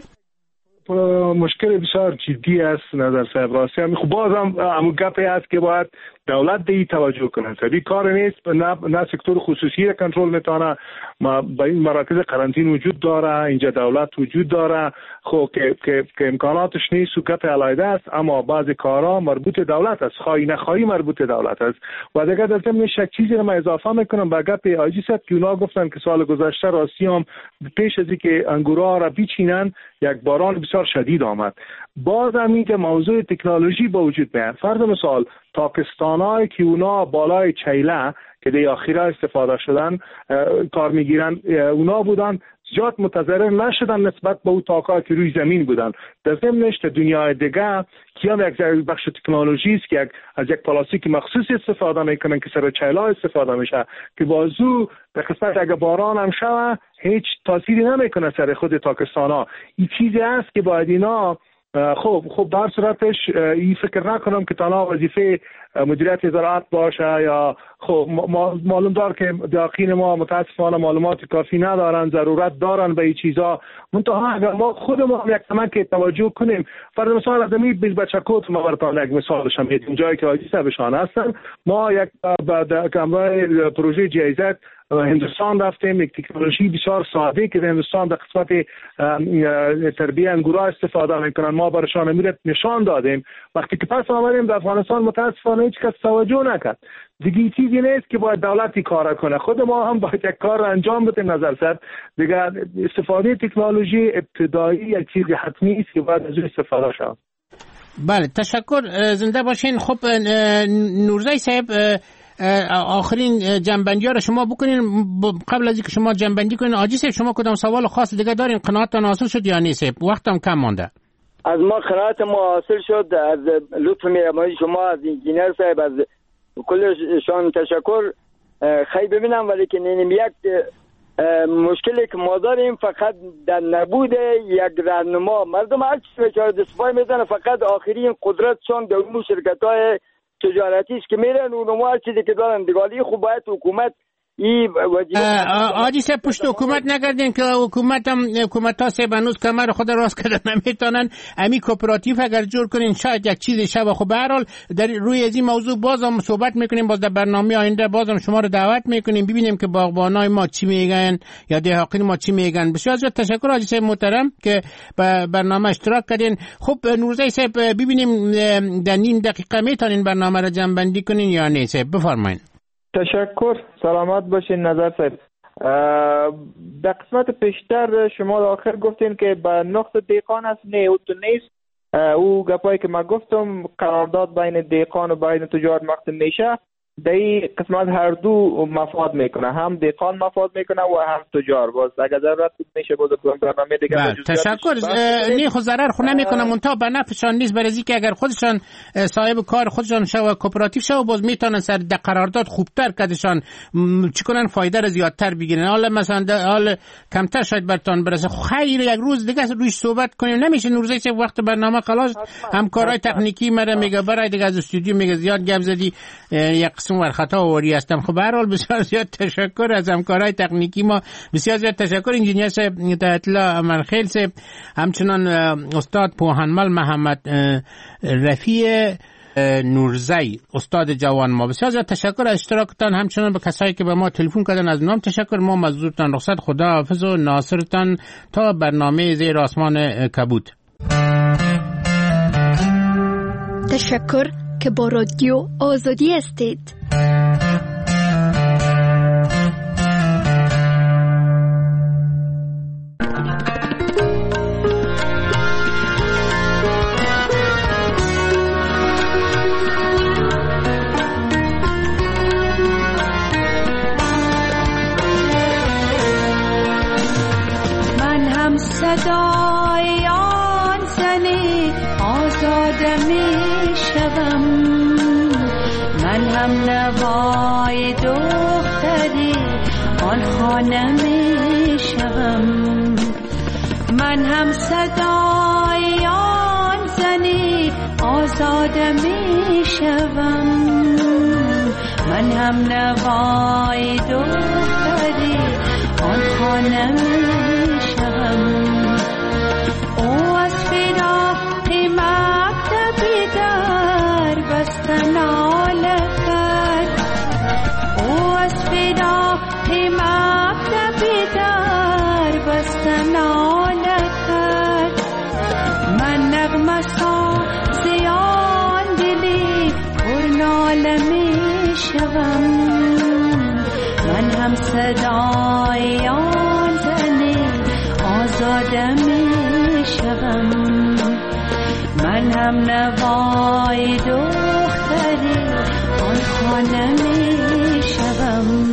مشکل بسیار جدی است نظر صاحب راستی. هم خب بازم همون گپی است که باید دولت به این توجه کنه. سبی کار نیست نه, نه سکتور خصوصی را کنترل میتونه. ما با این مراکز قرنطینه وجود داره، اینجا دولت وجود داره، خب که که, که امکاناتش نیست و گپ علیحده است، اما بعضی کارا مربوط دولت است، خواهی نخواهی مربوط دولت است. و دیگه در ضمن یک چیزی رو ما اضافه میکنم به گپ آجی صاحب که اونا گفتن که سال گذشته راستی هم پیش از اینکه انگورا را بچینن یک باران بسیار شدید آمد. باز هم اینکه موضوع تکنولوژی با وجود میاد. فرض مثال تاکستان‌های که اونا بالای چیله که دی آخیره استفاده شدن کار میگیرن، اونا بودن زیاد متضرر نشدن نسبت به اون تاک‌ها که روی زمین بودن. در ضمنش در دنیای دیگه که هم یک بخش تکنولوژی است که از یک پلاستیک مخصوصی استفاده میکنن که سر چیلا استفاده میشه که بازو به قسمت اگه باران هم شوه هیچ تاثیری نمیکنه سر خود تاکستان‌ها. این چیزی است که باید اینا خب خب در صورتش این فکر نکنم که تنها وظیفه مدیریت زراعت باشه یا خب معلوم دار که داخل ما متاسفانه معلومات کافی ندارن، ضرورت دارن به این چیزا. منتها اگر ما خودمون یک کمک توجه کنیم، فرض مثال از این بیل بچکوت ما براتون یک مثالش هم میدیم جایی که حاجی صاحبشان هستن. ما یک بعد کمرای پروژه جایزت هندوستان رفتیم، یک تکنولوژی بسیار ساده که در هندوستان در قسمت تربیه انگورا استفاده میکنن ما برشان میرت نشان دادیم. وقتی که پس آمدیم در افغانستان متاسفانه هیچ کس توجه نکرد. دیگه چیزی نیست که باید دولتی کار کنه، خود ما هم باید یک کار انجام بدیم. نظر صاحب دیگه استفاده تکنولوژی ابتدایی یک چیز حتمی است که باید از استفاده شود. بله تشکر، زنده باشین. خب نورزی صاحب آخرین جنبندی ها را شما بکنین قبل از اینکه شما جنبندی کنین. آجی صاحب شما کدام سوال خاص دیگه دارین؟ قناعتتان حاصل شد یا نیست؟ وقتم کم مانده. از ما قناعت ما حاصل شد. از لطف مهربانی شما، از انجینر صاحب، از کلشان تشکر. خیلی ببینم ولی که نیم یک مشکلی که ما داریم فقط در نبود یک راهنما. مردم هر چیز بیچاره دستپای میزنه، فقط آخرین قدرتشان در اون شرکت‌های تجارتی است که میرن اونم هر چیزی که دارن دیگه. خوب باید حکومت این وجیبه آجی سه پشت حکومت نکردین که حکومت هم حکومت ها سه بنوز کمر خود راست کردن نمیتونن امی کوپراتیو اگر جور کنین شاید یک چیز شبه. خب به هر حال در روی از این موضوع باز هم صحبت میکنیم، باز در برنامه آینده باز هم شما رو دعوت میکنیم ببینیم که باغبانای ما چی میگن یا دهقان ما چی میگن. بسیار زیاد تشکر آجی سه محترم که به برنامه اشتراک کردین. خب نورزی صاحب ببینیم در نیم دقیقه میتونین برنامه رو جمع بندی کنین یا نه صاحب؟ بفرمایید. تشکر، سلامت باشین نظر صاحب. در قسمت پیشتر شما آخر گفتین که به نقص دیقان است، نه او تو نیست. او گپایی که ما گفتم قرارداد بین دیقان و بین تجار مختم میشه، در این قسمت هر دو مفاد میکنه، هم دیقان مفاد میکنه و هم تجار. باز اگر ضرورت بود میشه بود برنامه دیگه. تشکر. نه خود ضرر خود نمیکنه، منتها به نفعشان نیست، برای اینکه اگر خودشان صاحب کار خودشان شو کوپراتیو شو باز میتونن سر د قرارداد خوبتر کدشان چیکنن فایده را زیادتر بگیرن. حالا مثلا حالا کمتر شاید برتون برسه. خیر یک روز دیگه روش صحبت کنیم. نمیشه نورزی چه وقت برنامه خلاص همکارای تکنیکی مرا میگه برای دیگه از استودیو میگه زیاد گپ زدی یک قسم ور خطا آوری هستم. خب به هر حال بسیار زیاد تشکر از همکارای تکنیکی ما، بسیار زیاد تشکر انجینیر صاحب اطلاع امرخیل صاحب، همچنان استاد پوهنمل محمد رفیع نورزی استاد جوان ما. بسیار زیاد تشکر از اشتراکتان، همچنان به کسایی که به ما تلفن کردن از نام تشکر. ما مزدورتان رخصت، خدا حافظ و ناصرتان تا برنامه زیر آسمان کبود. تشکر که با رادیو آزادی هستید. من هم صدای آن زنی آزاده می شوم، من هم نوای دختری آن خانه می شوم، من هم صدای آن زنی آزاده می شوم، من هم نوای دختری آن خانه می شوم. او از فراق مکتبی در بستن آله کرد، او از فراق مکتبی در بستن آله کرد، من نغمه سازی آن دلی پر ناله می شوم، من هم صدای آن زنی آزاده می شوم، من هم نوای دختری آن خانه می شوم.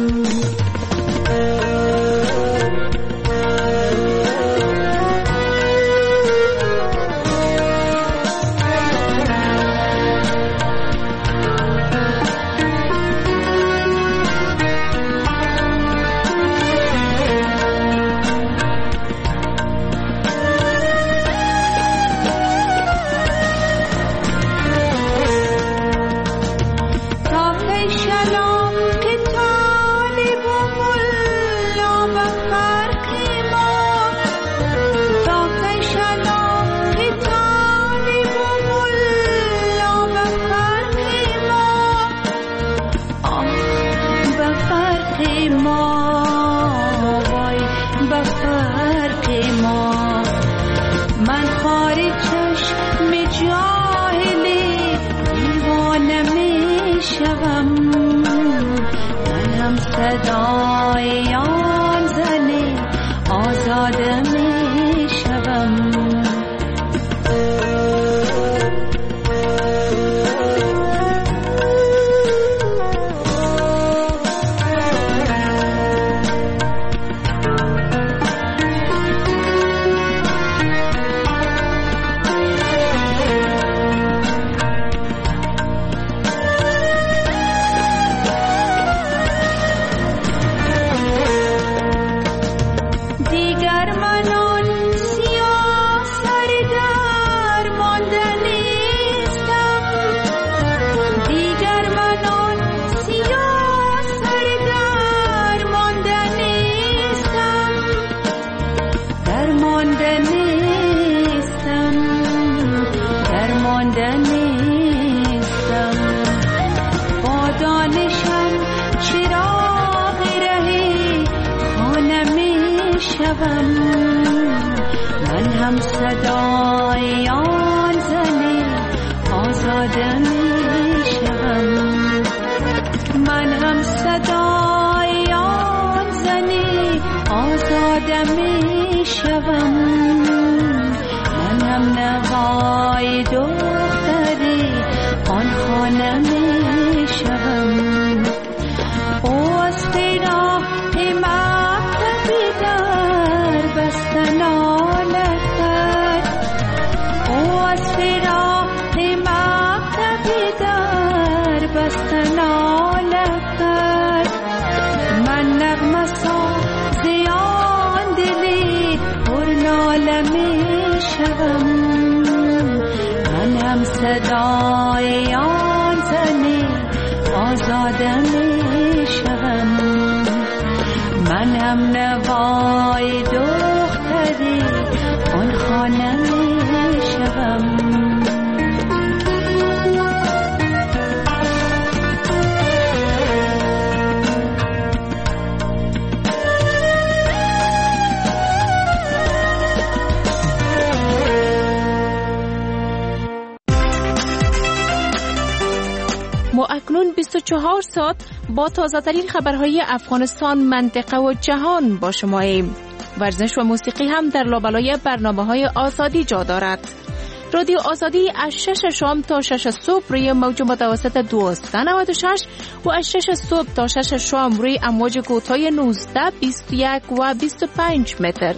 صدای آن زنی آزاده می شوم. شوم من هم صدای آن زن آزاده می شوم من هم صدای آن زن آزاده می شوم من هم نوای دختری آن خانه می شوم او از پیراه مکتبی در بستن آلت کرد او از پیراه مکتبی در بستن آلت کرد من نغمه سازی آن دلی پر ناله می شوم من هم صدای آن زنی آزاده می شوم من هم نوای دختری آن خانه می شوم ما اکنون بیست و چهار ساعت با تازه‌ترین خبرهای افغانستان، منطقه و جهان با شماییم. ورزش و موسیقی هم در لابلای برنامه‌های آزادی جا دارد. رادیو آزادی از شش شام تا شش صبح روی موج متوسط دویست و نود و شش و از شش صبح تا شش شام روی امواج کوتاه نوزده، بیست و یک و بیست و پنج متر.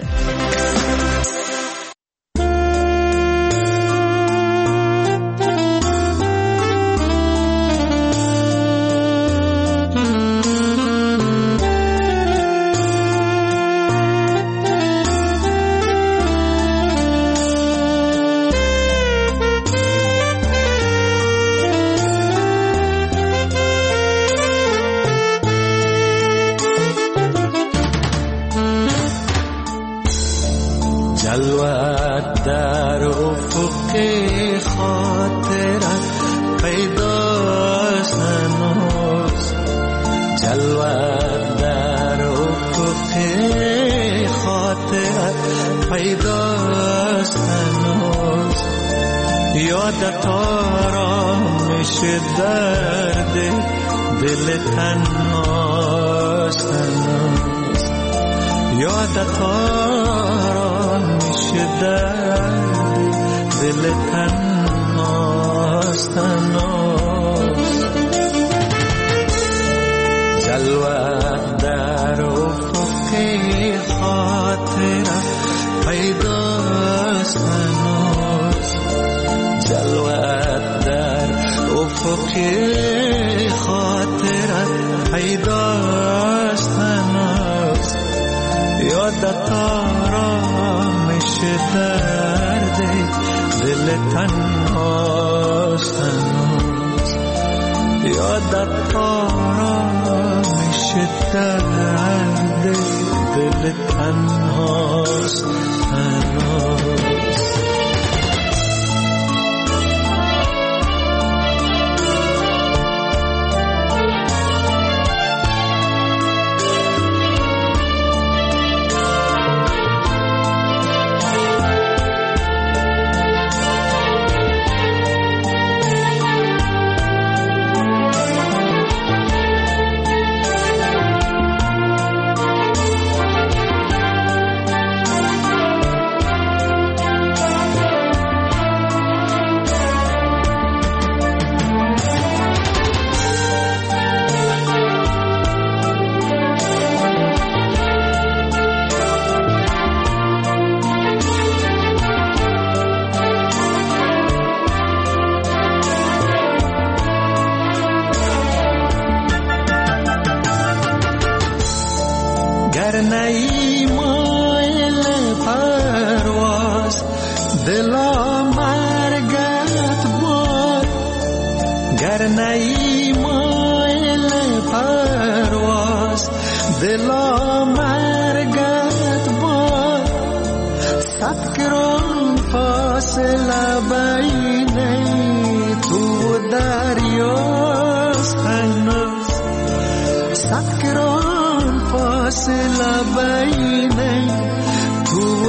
فاصله بین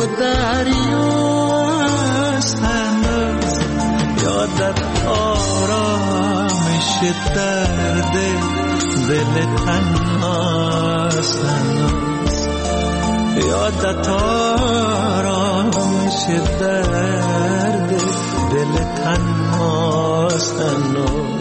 دریاست هنوز، یادت آرامش درد دل تنهاست هنوز، یادت آرامش درد دل تنهاست هنوز.